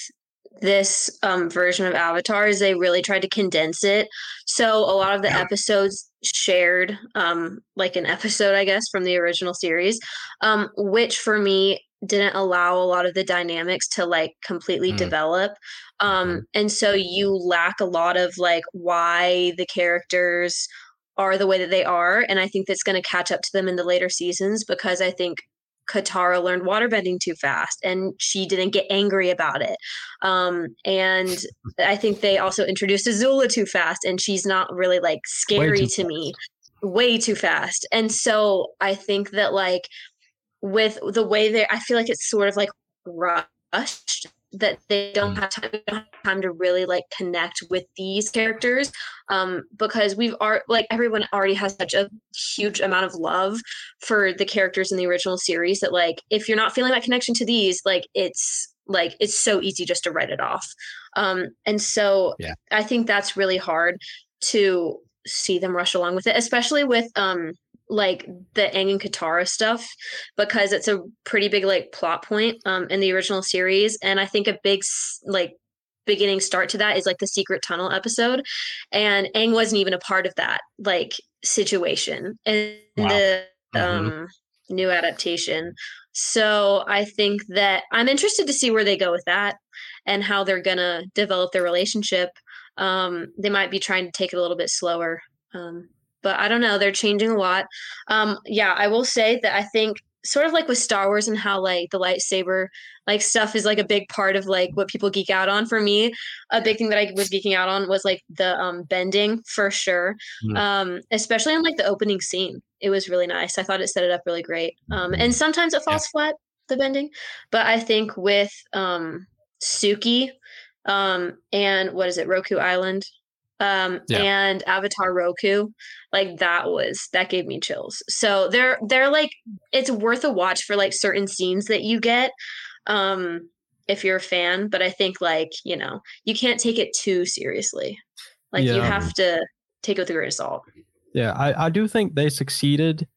this um, version of Avatar is they really tried to condense it. So a lot of the yeah. episodes shared um, like an episode, I guess, from the original series, um, which for me didn't allow a lot of the dynamics to like completely mm. develop. Um, and so you lack a lot of like why the characters are the way that they are. And I think that's going to catch up to them in the later seasons, because I think Katara learned waterbending too fast and she didn't get angry about it. Um, and I think they also introduced Azula too fast, and she's not really like scary to me, way too fast. And so I think that like with the way they, I feel like it's sort of like rushed, that they don't have time, don't have time to really like connect with these characters, um, because we've are like everyone already has such a huge amount of love for the characters in the original series that like if you're not feeling that connection to these, like it's like it's so easy just to write it off. Um, and so yeah. I think that's really hard to see them rush along with it, especially with um like the Aang and Katara stuff, because it's a pretty big like plot point um in the original series. And I think a big like beginning start to that is like the secret tunnel episode, and Aang wasn't even a part of that like situation in wow. the um mm-hmm. new adaptation. So I think that I'm interested to see where they go with that and how they're gonna develop their relationship. Um they might be trying to take it a little bit slower, um but I don't know. They're changing a lot. Um, yeah, I will say that I think sort of like with Star Wars and how like the lightsaber like stuff is like a big part of like what people geek out on. For me, a big thing that I was geeking out on was like the um, bending for sure. Mm. Um, especially in like the opening scene. It was really nice. I thought it set it up really great. Um, and sometimes it falls yeah. flat, the bending. But I think with um, Suki um, and what is it, Roku Island? Um, yeah. and Avatar Roku, like that was, that gave me chills. So they're, they're like, it's worth a watch for like certain scenes that you get, um, if you're a fan, but I think like, you know, you can't take it too seriously. Like yeah. you have to take it with a grain of salt. Yeah. I, I do think they succeeded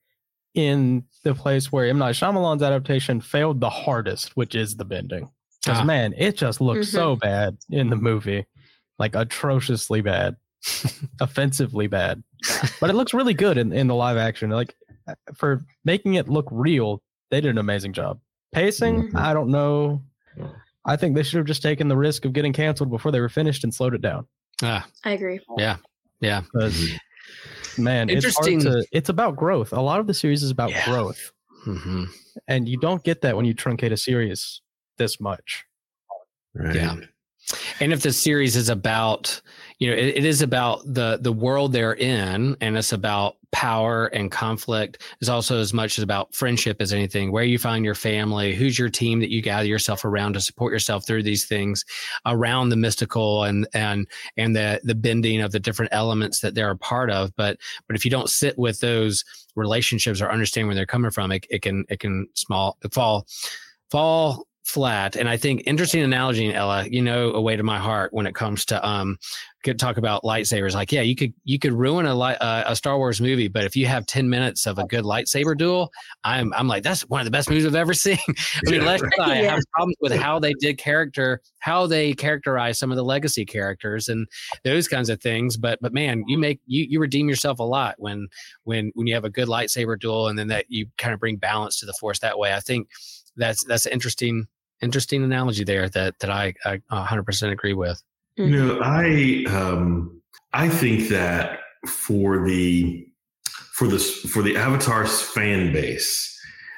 in the place where M. Night Shyamalan's adaptation failed the hardest, which is the bending. Because ah. man, it just looked mm-hmm. so bad in the movie. Like atrociously bad. offensively bad. But it looks really good in, in the live action. Like for making it look real, they did an amazing job. Pacing, Mm-hmm. I don't know. I think they should have just taken the risk of getting canceled before they were finished and slowed it down. Ah, I agree. yeah, yeah. Because man, it's hard Interesting. to, it's about growth. A lot of the series is about Yeah. growth, hmm and you don't get that when you truncate a series this much. Right. Yeah. And if the series is about, you know, it, it is about the the world they're in, and it's about power and conflict. It's also as much as about friendship as anything. Where you find your family, who's your team that you gather yourself around to support yourself through these things, around the mystical and and and the the bending of the different elements that they're a part of. But but if you don't sit with those relationships or understand where they're coming from, it, it can it can small fall fall. flat. And I think interesting analogy, Ella, you know, a way to my heart when it comes to um could talk about lightsabers. Like, yeah, you could you could ruin a light uh, a Star Wars movie, but if you have ten minutes of a good lightsaber duel, I'm I'm like, that's one of the best movies I've ever seen. I mean, Yeah. Les and I Yeah. have problems with how they did character, how they characterize some of the legacy characters and those kinds of things. But but man, you make you you redeem yourself a lot when when when you have a good lightsaber duel, and then that you kind of bring balance to the Force that way. I think that's that's an interesting interesting analogy there that that I, I one hundred percent agree with. You know, I um, I think that for the for the for the Avatar's fan base,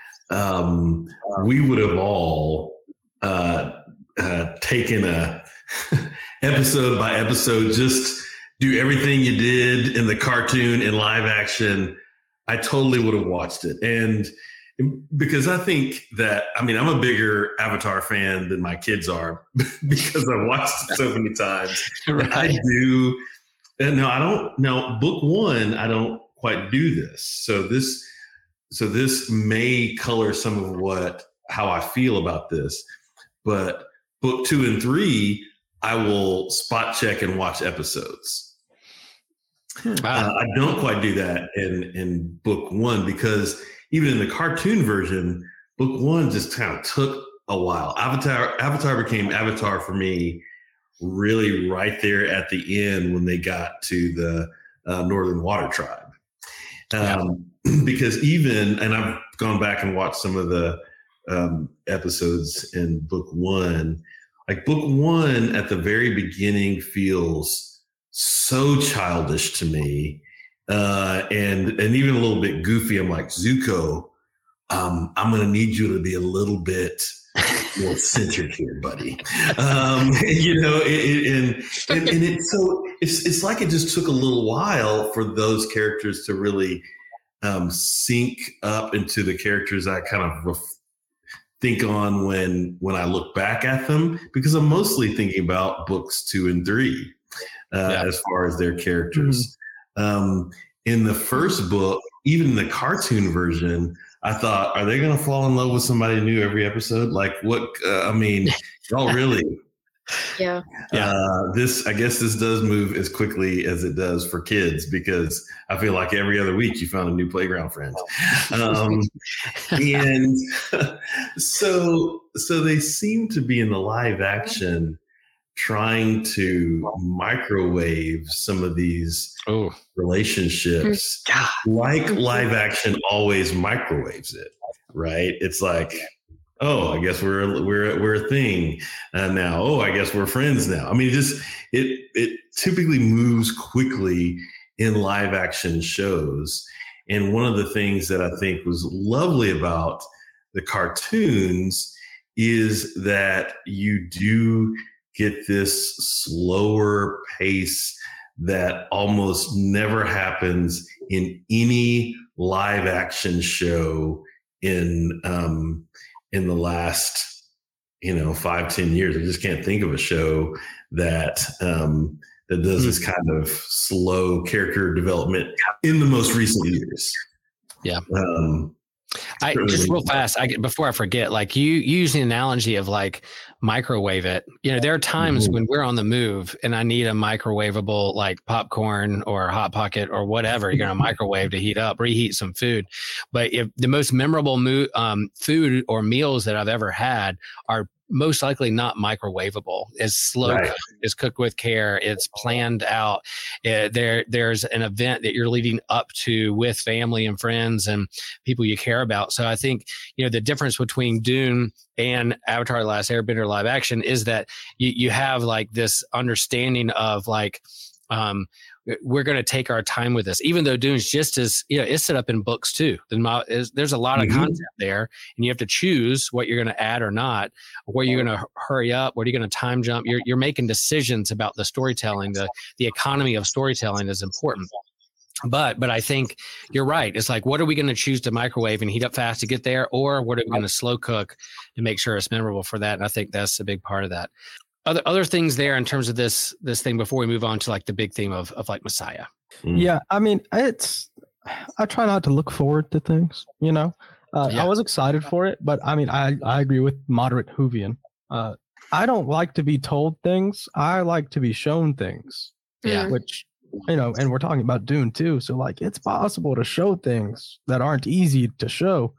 um, we would have all uh, uh, taken a episode by episode, just do everything you did in the cartoon in live action. I totally would have watched it, and because I think that, I mean, I'm a bigger Avatar fan than my kids are because I've watched it so many times. And I do. And no, I don't. No, book one, I don't quite do this. So this, so this may color some of what how I feel about this. But book two and three, I will spot check and watch episodes. Wow. Uh, I don't quite do that in in book one because even in the cartoon version, book one just kind of took a while. Avatar Avatar became Avatar for me really right there at the end when they got to the uh, Northern Water Tribe. Um, yeah. Because even, and I've gone back and watched some of the um, episodes in book one, like book one at the very beginning feels so childish to me. Uh, and and even a little bit goofy. I'm like, Zuko, um, I'm going to need you to be a little bit more centered here, buddy. Um, you know, it, it, and, and and it's so it's it's like it just took a little while for those characters to really um, sync up into the characters I kind of ref- think on when when I look back at them, because I'm mostly thinking about books two and three uh, yeah. as far as their characters. Mm-hmm. Um, in the first book, even in the cartoon version, I thought, are they going to fall in love with somebody new every episode? Like what, uh, I mean, y'all really, yeah. Uh, this, I guess this does move as quickly as it does for kids, because I feel like every other week you found a new playground friend. Um, and so, so they seem to be in the live action trying to microwave some of these oh. relationships God. Like live action always microwaves it, right? It's like, oh, I guess we're we're we're a thing uh, now. Oh, I guess we're friends now. I mean, just it it typically moves quickly in live action shows. And one of the things that I think was lovely about the cartoons is that you do get this slower pace that almost never happens in any live action show in um, in the last, you know, five, ten years. I just can't think of a show that um, that does mm-hmm. this kind of slow character development in the most recent years. Yeah. Um, I just real fast, I before I forget, like you, you use the analogy of like microwave it. You know, there are times mm-hmm. when we're on the move and I need a microwavable like popcorn or Hot Pocket or whatever you're going to microwave to heat up, reheat some food. But if the most memorable mo- um, food or meals that I've ever had are most likely not microwavable. It's slow Right. cooked, it's cooked with care, it's planned out. Uh, there there's an event that you're leading up to with family and friends and people you care about. So I think, you know, the difference between Dune and Avatar: The Last Airbender live action is that you, you have like this understanding of like, um, we're going to take our time with this, even though Dune's just as, you know, it's set up in books too. There's a lot of Mhm. content there, and you have to choose what you're going to add or not, where you're going to hurry up, where you're going to time jump. You're, you're making decisions about the storytelling. The, the economy of storytelling is important. But but I think you're right. It's like, what are we going to choose to microwave and heat up fast to get there? Or what are we going to slow cook to make sure it's memorable for that? And I think that's a big part of that. Other other things there in terms of this this thing before we move on to like the big theme of of like Messiah. Mm. Yeah, I mean, it's. I try not to look forward to things. You know, uh, Yeah. I was excited for it, but I mean, I I agree with moderate Whovian. Uh, I don't like to be told things. I like to be shown things. Yeah. Mm. Which, you know, and we're talking about Dune too. So like, it's possible to show things that aren't easy to show.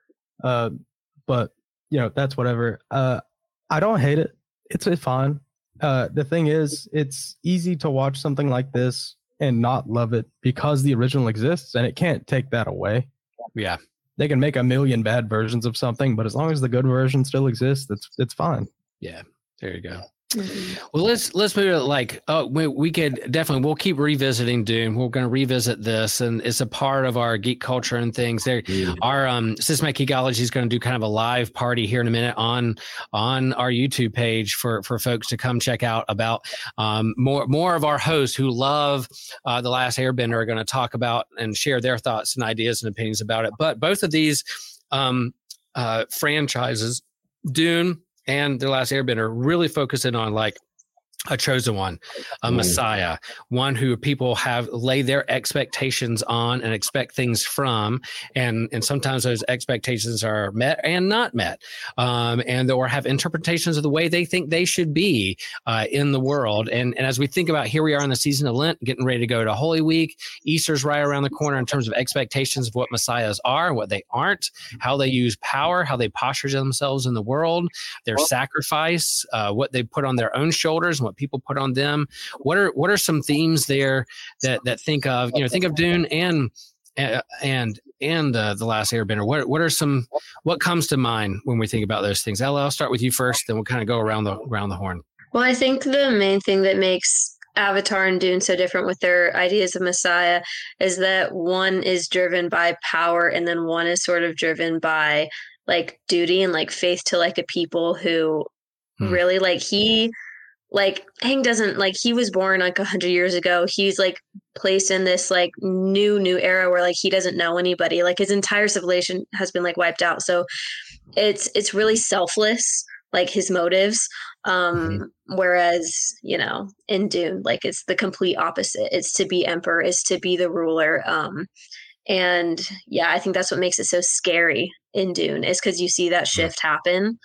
Uh, but you know, that's whatever. Uh, I don't hate it. It's it's fine. Uh, the thing is, it's easy to watch something like this and not love it because the original exists, and it can't take that away. Yeah. They can make a million bad versions of something, but as long as the good version still exists, it's it's fine. Yeah. There you go. Mhm. Well, let's let's move it like oh we, we could definitely we'll keep revisiting Dune. We're going to revisit this, and it's a part of our geek culture and things. There, Mm. our um, Systematic Geekology is going to do kind of a live party here in a minute on on our YouTube page for for folks to come check out about um, more more of our hosts who love uh, The Last Airbender are going to talk about and share their thoughts and ideas and opinions about it. But both of these um, uh, franchises, Dune and The Last Airbender, really focusing on like a chosen one, a Mm. Messiah, one who people have lay their expectations on and expect things from, and and sometimes those expectations are met and not met, um, and or have interpretations of the way they think they should be uh, in the world. And and as we think about here, we are in the season of Lent, getting ready to go to Holy Week. Easter's right around the corner in terms of expectations of what Messiahs are and what they aren't, how they use power, how they posture themselves in the world, their sacrifice, uh, what they put on their own shoulders, and what people put on them. What are what are some themes there that that think of you know think of Dune and uh, and and uh, The Last Airbender? What what are some what comes to mind when we think about those things? Ella, I'll start with you first, then we'll kind of go around the around the horn. Well, I think the main thing that makes Avatar and Dune so different with their ideas of Messiah is that one is driven by power, and then one is sort of driven by like duty and like faith to like a people who Hmm. really like he like Aang doesn't like he was born like a hundred years ago. He's like placed in this like new new era where like he doesn't know anybody. Like his entire civilization has been like wiped out. So it's it's really selfless, like his motives. Um, whereas, you know, in Dune, like it's the complete opposite. It's to be emperor, is to be the ruler. Um, and yeah, I think that's what makes it so scary in Dune, is because you see that shift happen.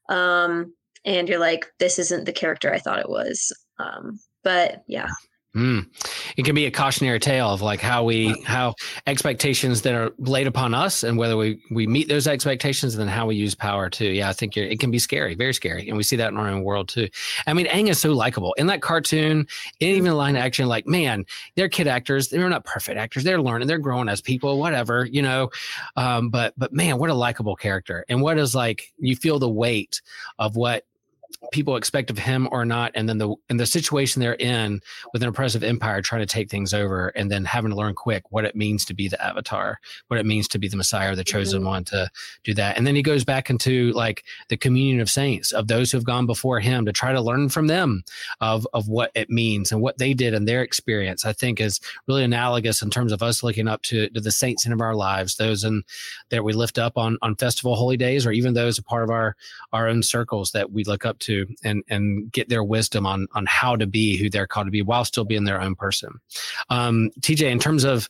Um, and you're like, this isn't the character I thought it was. Um, but yeah. Mm. It can be a cautionary tale of like how we how expectations that are laid upon us and whether we we meet those expectations, and then how we use power too. Yeah, I think you're, it can be scary, very scary, and we see that in our own world too. I mean, Aang is so likable in that cartoon, and even in line action. Like, man, they're kid actors; they're not perfect actors. They're learning, they're growing as people, whatever, you know. Um, but but man, what a likable character, and what is like you feel the weight of what people expect of him or not, and then the in the situation they're in with an oppressive empire trying to take things over, and then having to learn quick what it means to be the Avatar, what it means to be the Messiah or the chosen Mhm. one to do that. And then he goes back into like the communion of saints, of those who have gone before him, to try to learn from them of of what it means and what they did and their experience. I think is really analogous in terms of us looking up to, to the saints in our lives, those in that we lift up on on festival holy days, or even those a part of our our own circles that we look up to, and and get their wisdom on on how to be who they're called to be while still being their own person. Um, T J, in terms of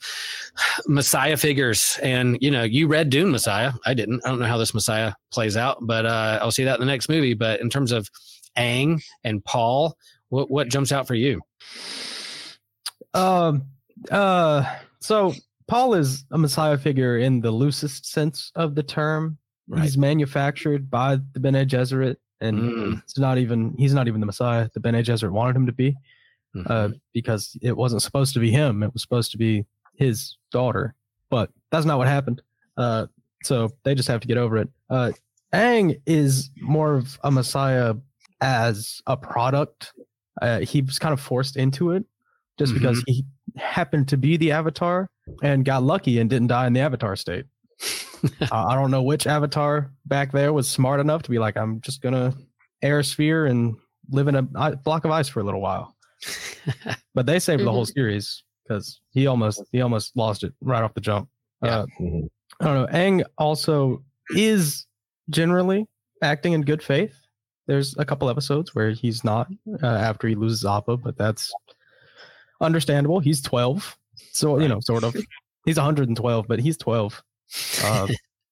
Messiah figures, and you know, you read Dune Messiah. I didn't. I don't know how this Messiah plays out, but uh, I'll see that in the next movie. But in terms of Aang and Paul, what what jumps out for you? Um. Uh. So Paul is a Messiah figure in the loosest sense of the term. Right. He's manufactured by the Bene Gesserit and Mm. it's not even he's not even the Messiah the Bene Gesserit wanted him to be, Mhm. uh, because it wasn't supposed to be him. It was supposed to be his daughter, but that's not what happened. Uh, so they just have to get over it. Uh, Aang is more of a Messiah as a product. Uh, he was kind of forced into it just Mhm. because he happened to be the Avatar and got lucky and didn't die in the Avatar state. uh, I don't know which Avatar back there was smart enough to be like, I'm just gonna air a sphere and live in a i- block of ice for a little while. But they saved the whole series because he almost he almost lost it right off the jump. Yeah. Uh, I don't know. Aang also is generally acting in good faith. There's a couple episodes where he's not uh, after he loses Appa, but that's understandable. He's twelve, so you know, sort of. He's one hundred twelve, but he's twelve. Uh,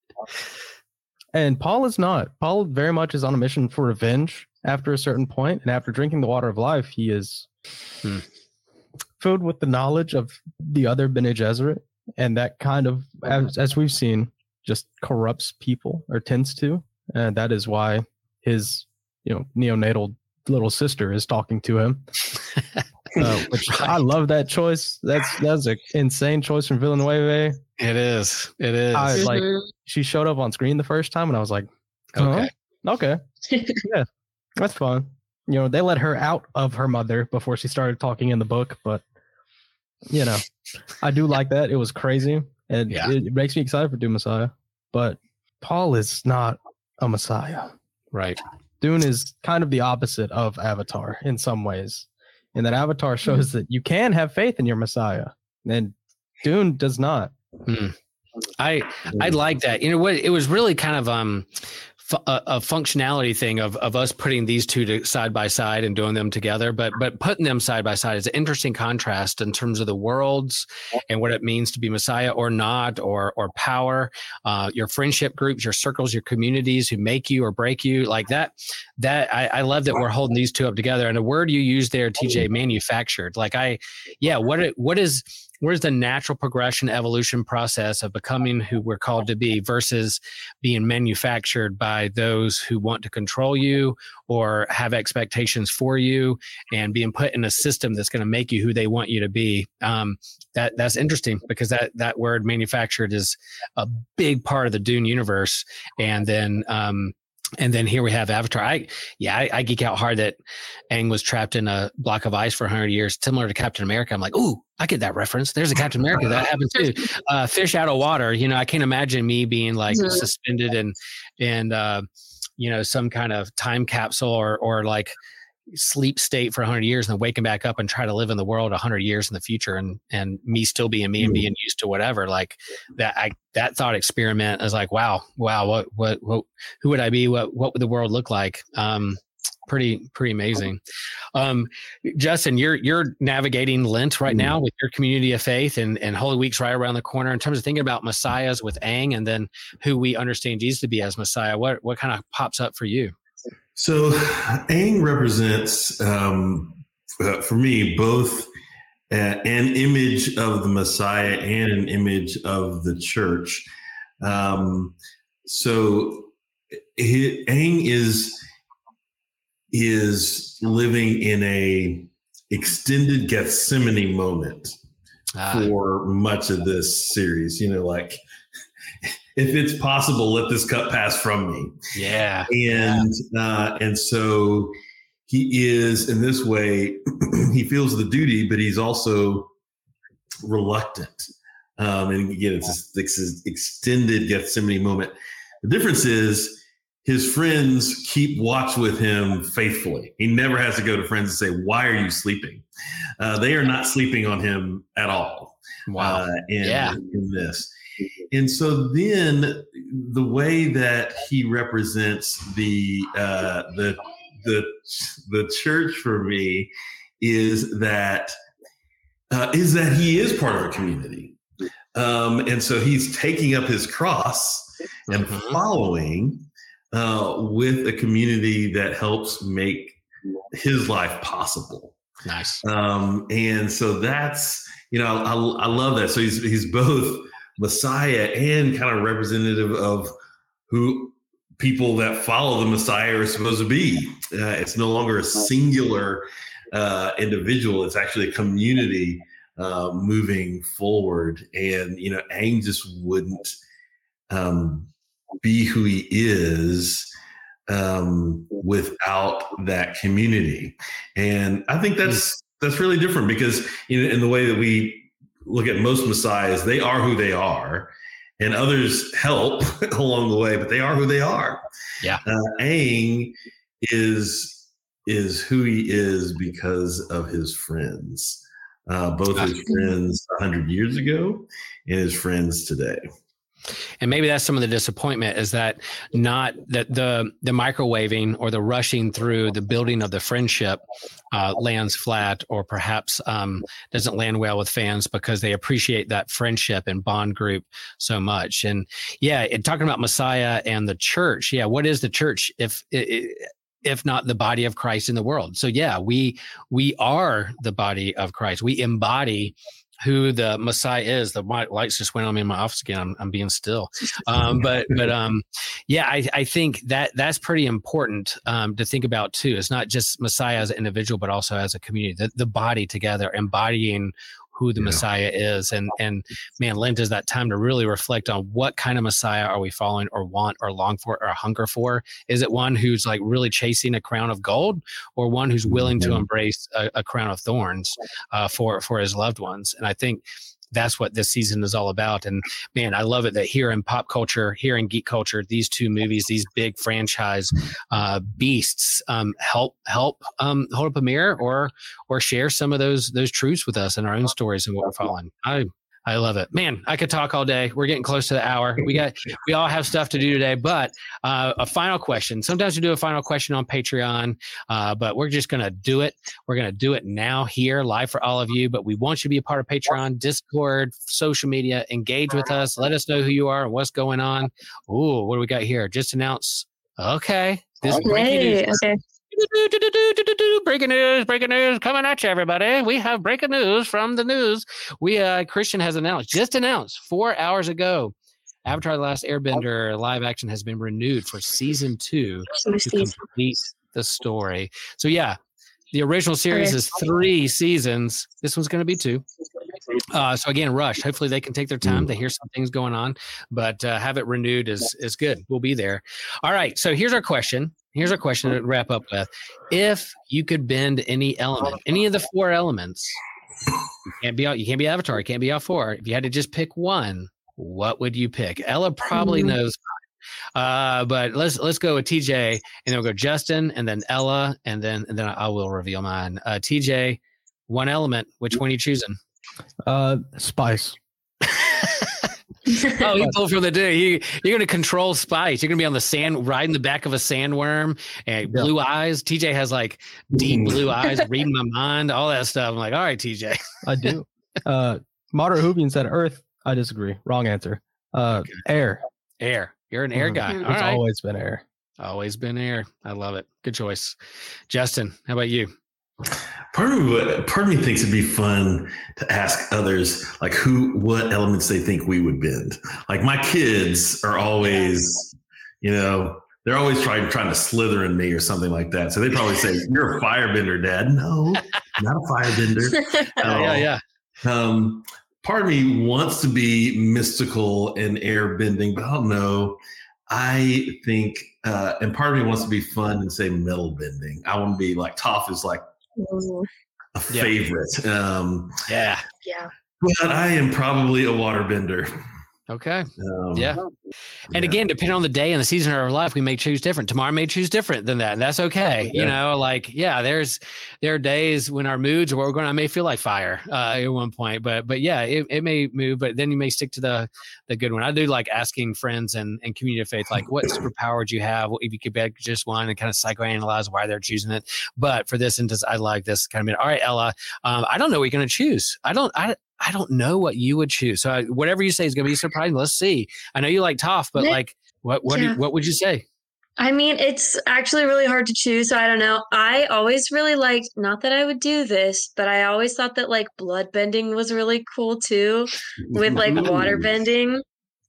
and Paul is not. Paul very much is on a mission for revenge after a certain point, and after drinking the water of life, he is Hmm. filled with the knowledge of the other Bene Gesserit, and that kind of, as, as we've seen, just corrupts people or tends to, and that is why his, you know, neonatal little sister is talking to him. Uh, which Right. I love that choice. That's that's an insane choice from Villeneuve. It is. It is. I like Mhm. she showed up on screen the first time, and I was like, huh? Okay. okay, yeah, that's fun. You know, they let her out of her mother before she started talking in the book, but you know, I do like that. It was crazy, and Yeah. it, it makes me excited for Dune Messiah. But Paul is not a Messiah. Right. Dune is kind of the opposite of Avatar in some ways. And that Avatar shows that you can have faith in your Messiah, and Dune does not. Mm. I I like that. You know what? It was really kind of um fu- a, a functionality thing of of us putting these two to, side by side and doing them together. But but putting them side by side is an interesting contrast in terms of the worlds and what it means to be Messiah or not, or or power. Uh, your friendship groups, your circles, your communities who make you or break you, like that. That I, I love that we're holding these two up together. And the word you used there, T J, manufactured. Like I, yeah. What it, what is where's the natural progression evolution process of becoming who we're called to be versus being manufactured by those who want to control you or have expectations for you and being put in a system that's going to make you who they want you to be. Um, that that's interesting because that that word manufactured is a big part of the Dune universe. And then um, and then here we have Avatar. I yeah, I, I geek out hard that Aang was trapped in a block of ice for one hundred years, similar to Captain America. I'm like, ooh, I get that reference. There's a Captain America that happened too. Uh, fish out of water. You know, I can't imagine me being like Mhm. suspended in and uh, you know, some kind of time capsule or or like sleep state for one hundred years and then waking back up and try to live in the world one hundred years in the future and and me still being me and being used to whatever. Like that I that thought experiment is like, wow, wow, what what what who would I be? What what would the world look like? Um pretty pretty amazing. Um Justin, you're you're navigating Lent right now with your community of faith, and and Holy Week's right around the corner. In terms of thinking about Messiahs with Aang and then who we understand Jesus to be as Messiah, what what kind of pops up for you? So Aang represents, um, uh, for me, both uh, an image of the Messiah and an image of the church. Um, so he, Aang is is living in a extended Gethsemane moment Ah, for much of this series. You know, like if it's possible, let this cup pass from me. yeah. And uh, and so he is in this way. He feels the duty, but he's also reluctant. Um, and again, it's this, this extended Gethsemane moment. The difference is his friends keep watch with him faithfully. He never has to go to friends and say, "Why are you sleeping?" Uh, they are not sleeping on him at all. Wow. Uh, in, Yeah. in this. And so then the way that he represents the uh, the the the church for me is that uh, is that he is part of a community, um, and so he's taking up his cross and Mhm. following uh, with a community that helps make his life possible. Nice. Um, and so that's, you know, I, I love that. So he's, he's both Messiah and kind of representative of who people that follow the Messiah are supposed to be. Uh, it's no longer a singular uh, individual. It's actually a community uh, moving forward. And, you know, Aang just wouldn't um, be who he is um, without that community. And I think that's, that's really different because, you know, in the way that we look at most messiahs, they are who they are, and others help along the way, but they are who they are. Yeah. Uh, Aang is, is who he is because of his friends, uh, both his friends a hundred years ago and his friends today. And maybe that's some of the disappointment is that not that the the microwaving or the rushing through the building of the friendship uh, lands flat, or perhaps um, doesn't land well with fans because they appreciate that friendship and bond group so much. And yeah, and talking about Messiah and the church, yeah, what is the church if if not the body of Christ in the world? So yeah, we we are the body of Christ. We embody who the Messiah is. The lights just went on me in my office again. I'm, I'm being still. Um, but, but um, yeah, I, I think that that's pretty important um, to think about too. It's not just Messiah as an individual, but also as a community, the, the body together, embodying who the yeah. Messiah is. And, and man, Lent is that time to really reflect on what kind of Messiah are we following or want or long for or hunger for? Is it one who's like really chasing a crown of gold, or one who's willing to embrace a, a crown of thorns uh, for, for his loved ones? And I think that's what this season is all about. And man, I love it that here in pop culture, here in geek culture, these two movies, these big franchise uh, beasts um, help help um, hold up a mirror or or share some of those those truths with us in our own stories and what we're following. I I love it, man. I could talk all day. We're getting close to the hour. We got we all have stuff to do today, but uh, a final question. Sometimes we do a final question on Patreon, uh, but we're just gonna do it. We're gonna do it now here live for all of you. But we want you to be a part of Patreon, Discord, social media. Engage with us. Let us know who you are and what's going on. Ooh, what do we got here? Just announce. Okay, this breaking Hey, news. okay. Breaking news, breaking news coming at you, everybody. We have breaking news from the news. We, uh, Christian has announced, just announced four hours ago, Avatar: The Last Airbender live action has been renewed for season two to complete the story. So yeah, the original series Okay. is three seasons. This one's going to be two. Uh, so again, rush. Hopefully they can take their time to hear some things going on, but uh, have it renewed is is good. We'll be there. All right. So here's our question. Here's our question to wrap up with. If you could bend any element, any of the four elements, you can't be out, you can't be Avatar, you can't be all four. If you had to just pick one, what would you pick? Ella probably Mm. knows. Uh, but let's let's go with T J, and then we'll go Justin, and then Ella, and then and then I will reveal mine. Uh, T J, one element. Which one are you choosing? Uh, spice. Oh, you pulled from the day. You, you're going to control spice. You're going to be on the sand, riding the back of a sandworm, and blue eyes. T J has like deep blue eyes, reading my mind, all that stuff. I'm like, all right, T J. I do. Uh, Moderate Hoovian said Earth. I disagree. Wrong answer. Uh, Okay. Air. Air. You're an air Mhm. guy. Mhm. All It's right. always been air. Always been air. I love it. Good choice. Justin, how about you? Part of me, part of me thinks it'd be fun to ask others, like who, what elements they think we would bend. Like my kids are always, you know, they're always trying trying to slither in me or something like that. So they probably say, "You're a firebender, Dad." No, not a firebender. Oh, yeah, yeah. Um, part of me wants to be mystical and air bending, but I don't know. I think, uh, and part of me wants to be fun and say metal bending. I want to be like Toph is like Mm, a Yeah. favorite. Um, Yeah. yeah. but I am probably a waterbender. Okay. Um, Yeah. And yeah. again, depending on the day and the season of our life, we may choose different. Tomorrow may choose different than that. And that's okay. You Yeah. know, like, yeah, there's, there are days when our moods, where we're going, I may feel like fire uh, at one point, but, but yeah, it, it may move, but then you may stick to the, the good one. I do like asking friends and, and community of faith, like what superpower would you have if you could pick just one, and kind of psychoanalyze why they're choosing it. But for this instance, I like this kind of, all right, Ella, um, I don't know what you're going to choose. I don't, I, I don't know what you would choose. So I, whatever you say is going to be surprising. Let's see. I know you like Toph, but Yeah. like, what what do Yeah. you, what would you say? I mean, it's actually really hard to choose. So I don't know. I always really liked, not that I would do this, but I always thought that like blood bending was really cool too, with like water Ooh. bending.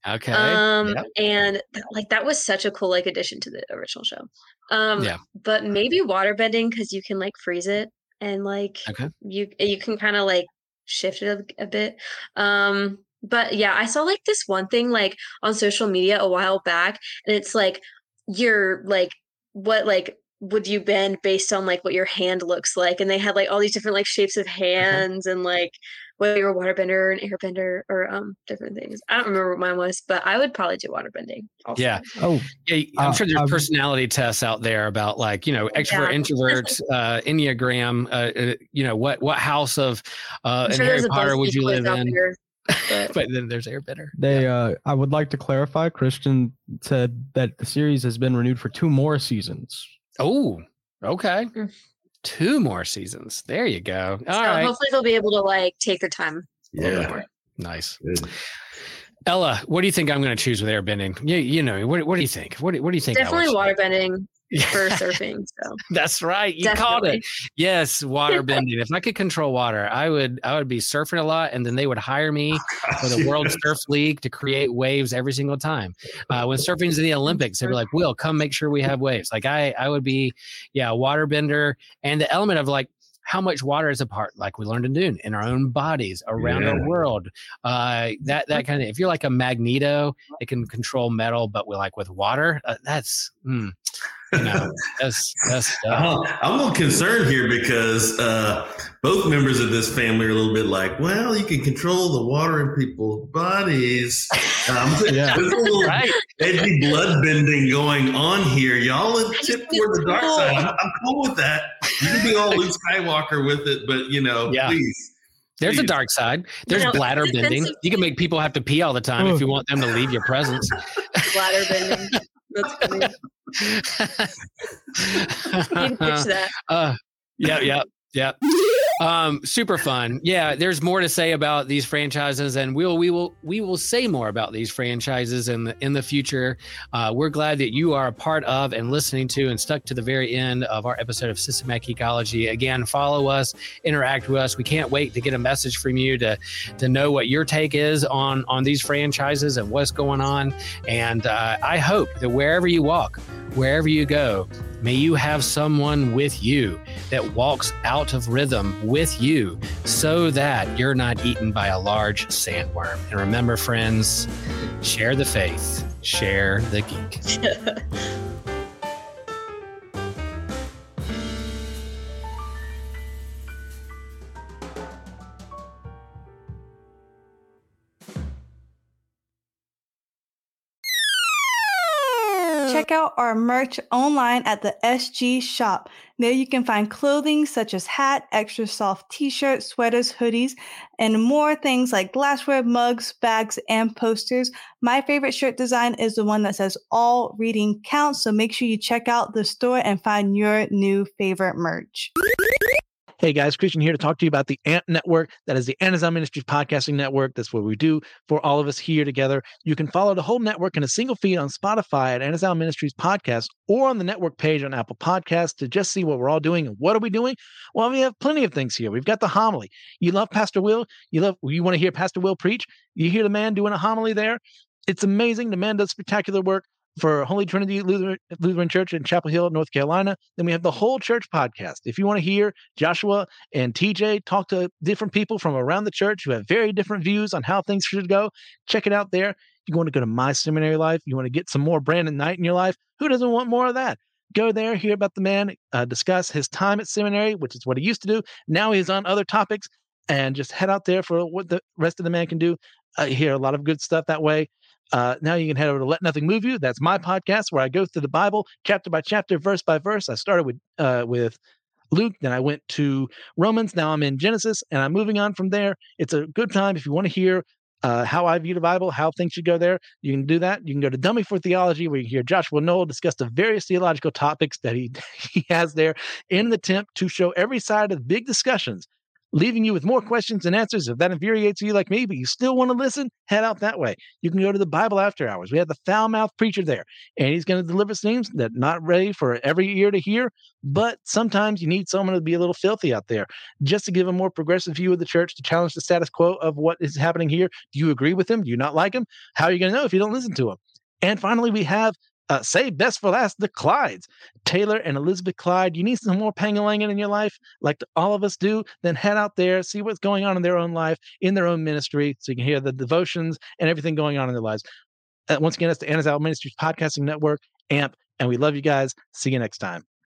Okay. Um, Yep. and th- like that was such a cool like addition to the original show. Um, Yeah. but maybe waterbending because you can like freeze it and like Okay. you you can kind of like shift it a, a bit. Um, but yeah, I saw like this one thing like on social media a while back, and it's like you're like what like would you bend based on like what your hand looks like, and they had like all these different like shapes of hands and like whether you're a waterbender or an airbender or um different things. I don't remember what mine was, but I would probably do waterbending also. Yeah. Oh, Yeah, I'm Uh, sure there's um, personality tests out there about like, you know, extrovert, Yeah. introvert, uh, Enneagram, uh, uh, you know, what what house of uh, I'm in sure Harry there's a Potter would BuzzFeed you quiz live out in? there, but But then there's Airbender. they. Yeah. Uh, I would like to clarify. Christian said that the series has been renewed for two more seasons. Oh, okay. Mm. Two more seasons. There you go. All so right. hopefully they'll be able to like take their time. a little bit Yeah. more. Nice. Good. Ella, what do you think I'm going to choose with airbending? You, you know, what, what do you think? What, what do you think? Definitely Ella should- waterbending for surfing. So That's right. You called Definitely. it. Yes, water bending. If I could control water, I would I would be surfing a lot, and then they would hire me for the World Surf League to create waves every single time. Uh, when surfing's in the Olympics, they'd be like, "Will, come make sure we have waves." Like I I would be, yeah, a water bender, and the element of like how much water is a part, like we learned in Dune, in our own bodies, around Yeah. our world. Uh, that that kind of. If you're like a Magneto, it can control metal, but with like with water, uh, that's. Mm, you know, that's that's stuff. I'm I'm a little concerned here because uh, both members of this family are a little bit like, well, you can control the water in people's bodies. Um, Yeah. There's a little Right. edgy blood bending going on here. Y'all would tip toward the dark side. I'm, I'm cool with that. You can be all Luke Skywalker with it, but you know, Yeah. please. There's a Please. dark side. There's You know, bladder it's bending. offensive. You can make people have to pee all the time if you want them to leave your presence. bladder bending. That's funny. You can pitch that. Uh, yeah, yeah, yeah. Um, super fun. Yeah, there's more to say about these franchises, and we'll we will we will say more about these franchises in the in the future. Uh, we're glad that you are a part of and listening to and stuck to the very end of our episode of Systematic Ecology. Again, follow us, interact with us. We can't wait to get a message from you to to know what your take is on on these franchises and what's going on. And uh, I hope that wherever you walk, wherever you go, may you have someone with you that walks out of rhythm with you so that you're not eaten by a large sandworm. And remember, friends, share the faith, share the geek. Check out our merch online at the S G Shop. There you can find clothing such as hat, extra soft t-shirts, sweaters, hoodies, and more things like glassware, mugs, bags, and posters. My favorite shirt design is the one that says all reading counts. So make sure you check out the store and find your new favorite merch. Hey guys, Christian here to talk to you about the Ant Network. That is the Amazon Ministries Podcasting Network. That's what we do for all of us here together. You can follow the whole network in a single feed on Spotify at Amazon Ministries Podcast or on the network page on Apple Podcasts to just see what we're all doing. And what are we doing? Well, we have plenty of things here. We've got the homily. You love Pastor Will. You love. You want to hear Pastor Will preach. You hear the man doing a homily there. It's amazing. The man does spectacular work for Holy Trinity Lutheran, Lutheran Church in Chapel Hill, North Carolina. Then we have the Whole Church podcast. If you want to hear Joshua and T J talk to different people from around the church who have very different views on how things should go, check it out there. You want to go to My Seminary Life? You want to get some more Brandon Knight in your life? Who doesn't want more of that? Go there, hear about the man, uh, discuss his time at seminary, which is what he used to do. Now he's on other topics, and just head out there for what the rest of the man can do. Uh, you hear a lot of good stuff that way. Uh, now you can head over to Let Nothing Move You. That's my podcast where I go through the Bible chapter by chapter, verse by verse. I started with uh, with Luke, then I went to Romans. Now I'm in Genesis, and I'm moving on from there. It's a good time if you want to hear uh, how I view the Bible, how things should go there. You can do that. You can go to Dummy for Theology, where you can hear Joshua Noel discuss the various theological topics that he he has there in an attempt to show every side of the big discussions leaving you with more questions and answers. If that infuriates you like me, but you still want to listen, head out that way. You can go to the Bible After Hours. We have the foul-mouthed preacher there, and he's going to deliver things that are not ready for every ear to hear, but sometimes you need someone to be a little filthy out there just to give a more progressive view of the church, to challenge the status quo of what is happening here. Do you agree with him? Do you not like him? How are you going to know if you don't listen to him? And finally, we have Uh, save best for last, the Clydes. Taylor and Elizabeth Clyde. You need some more Pangalangin in your life, like all of us do, then head out there, see what's going on in their own life, in their own ministry, so you can hear the devotions and everything going on in their lives. Uh, once again, it's the Anna's Out Ministries Podcasting Network, A M P, and we love you guys. See you next time.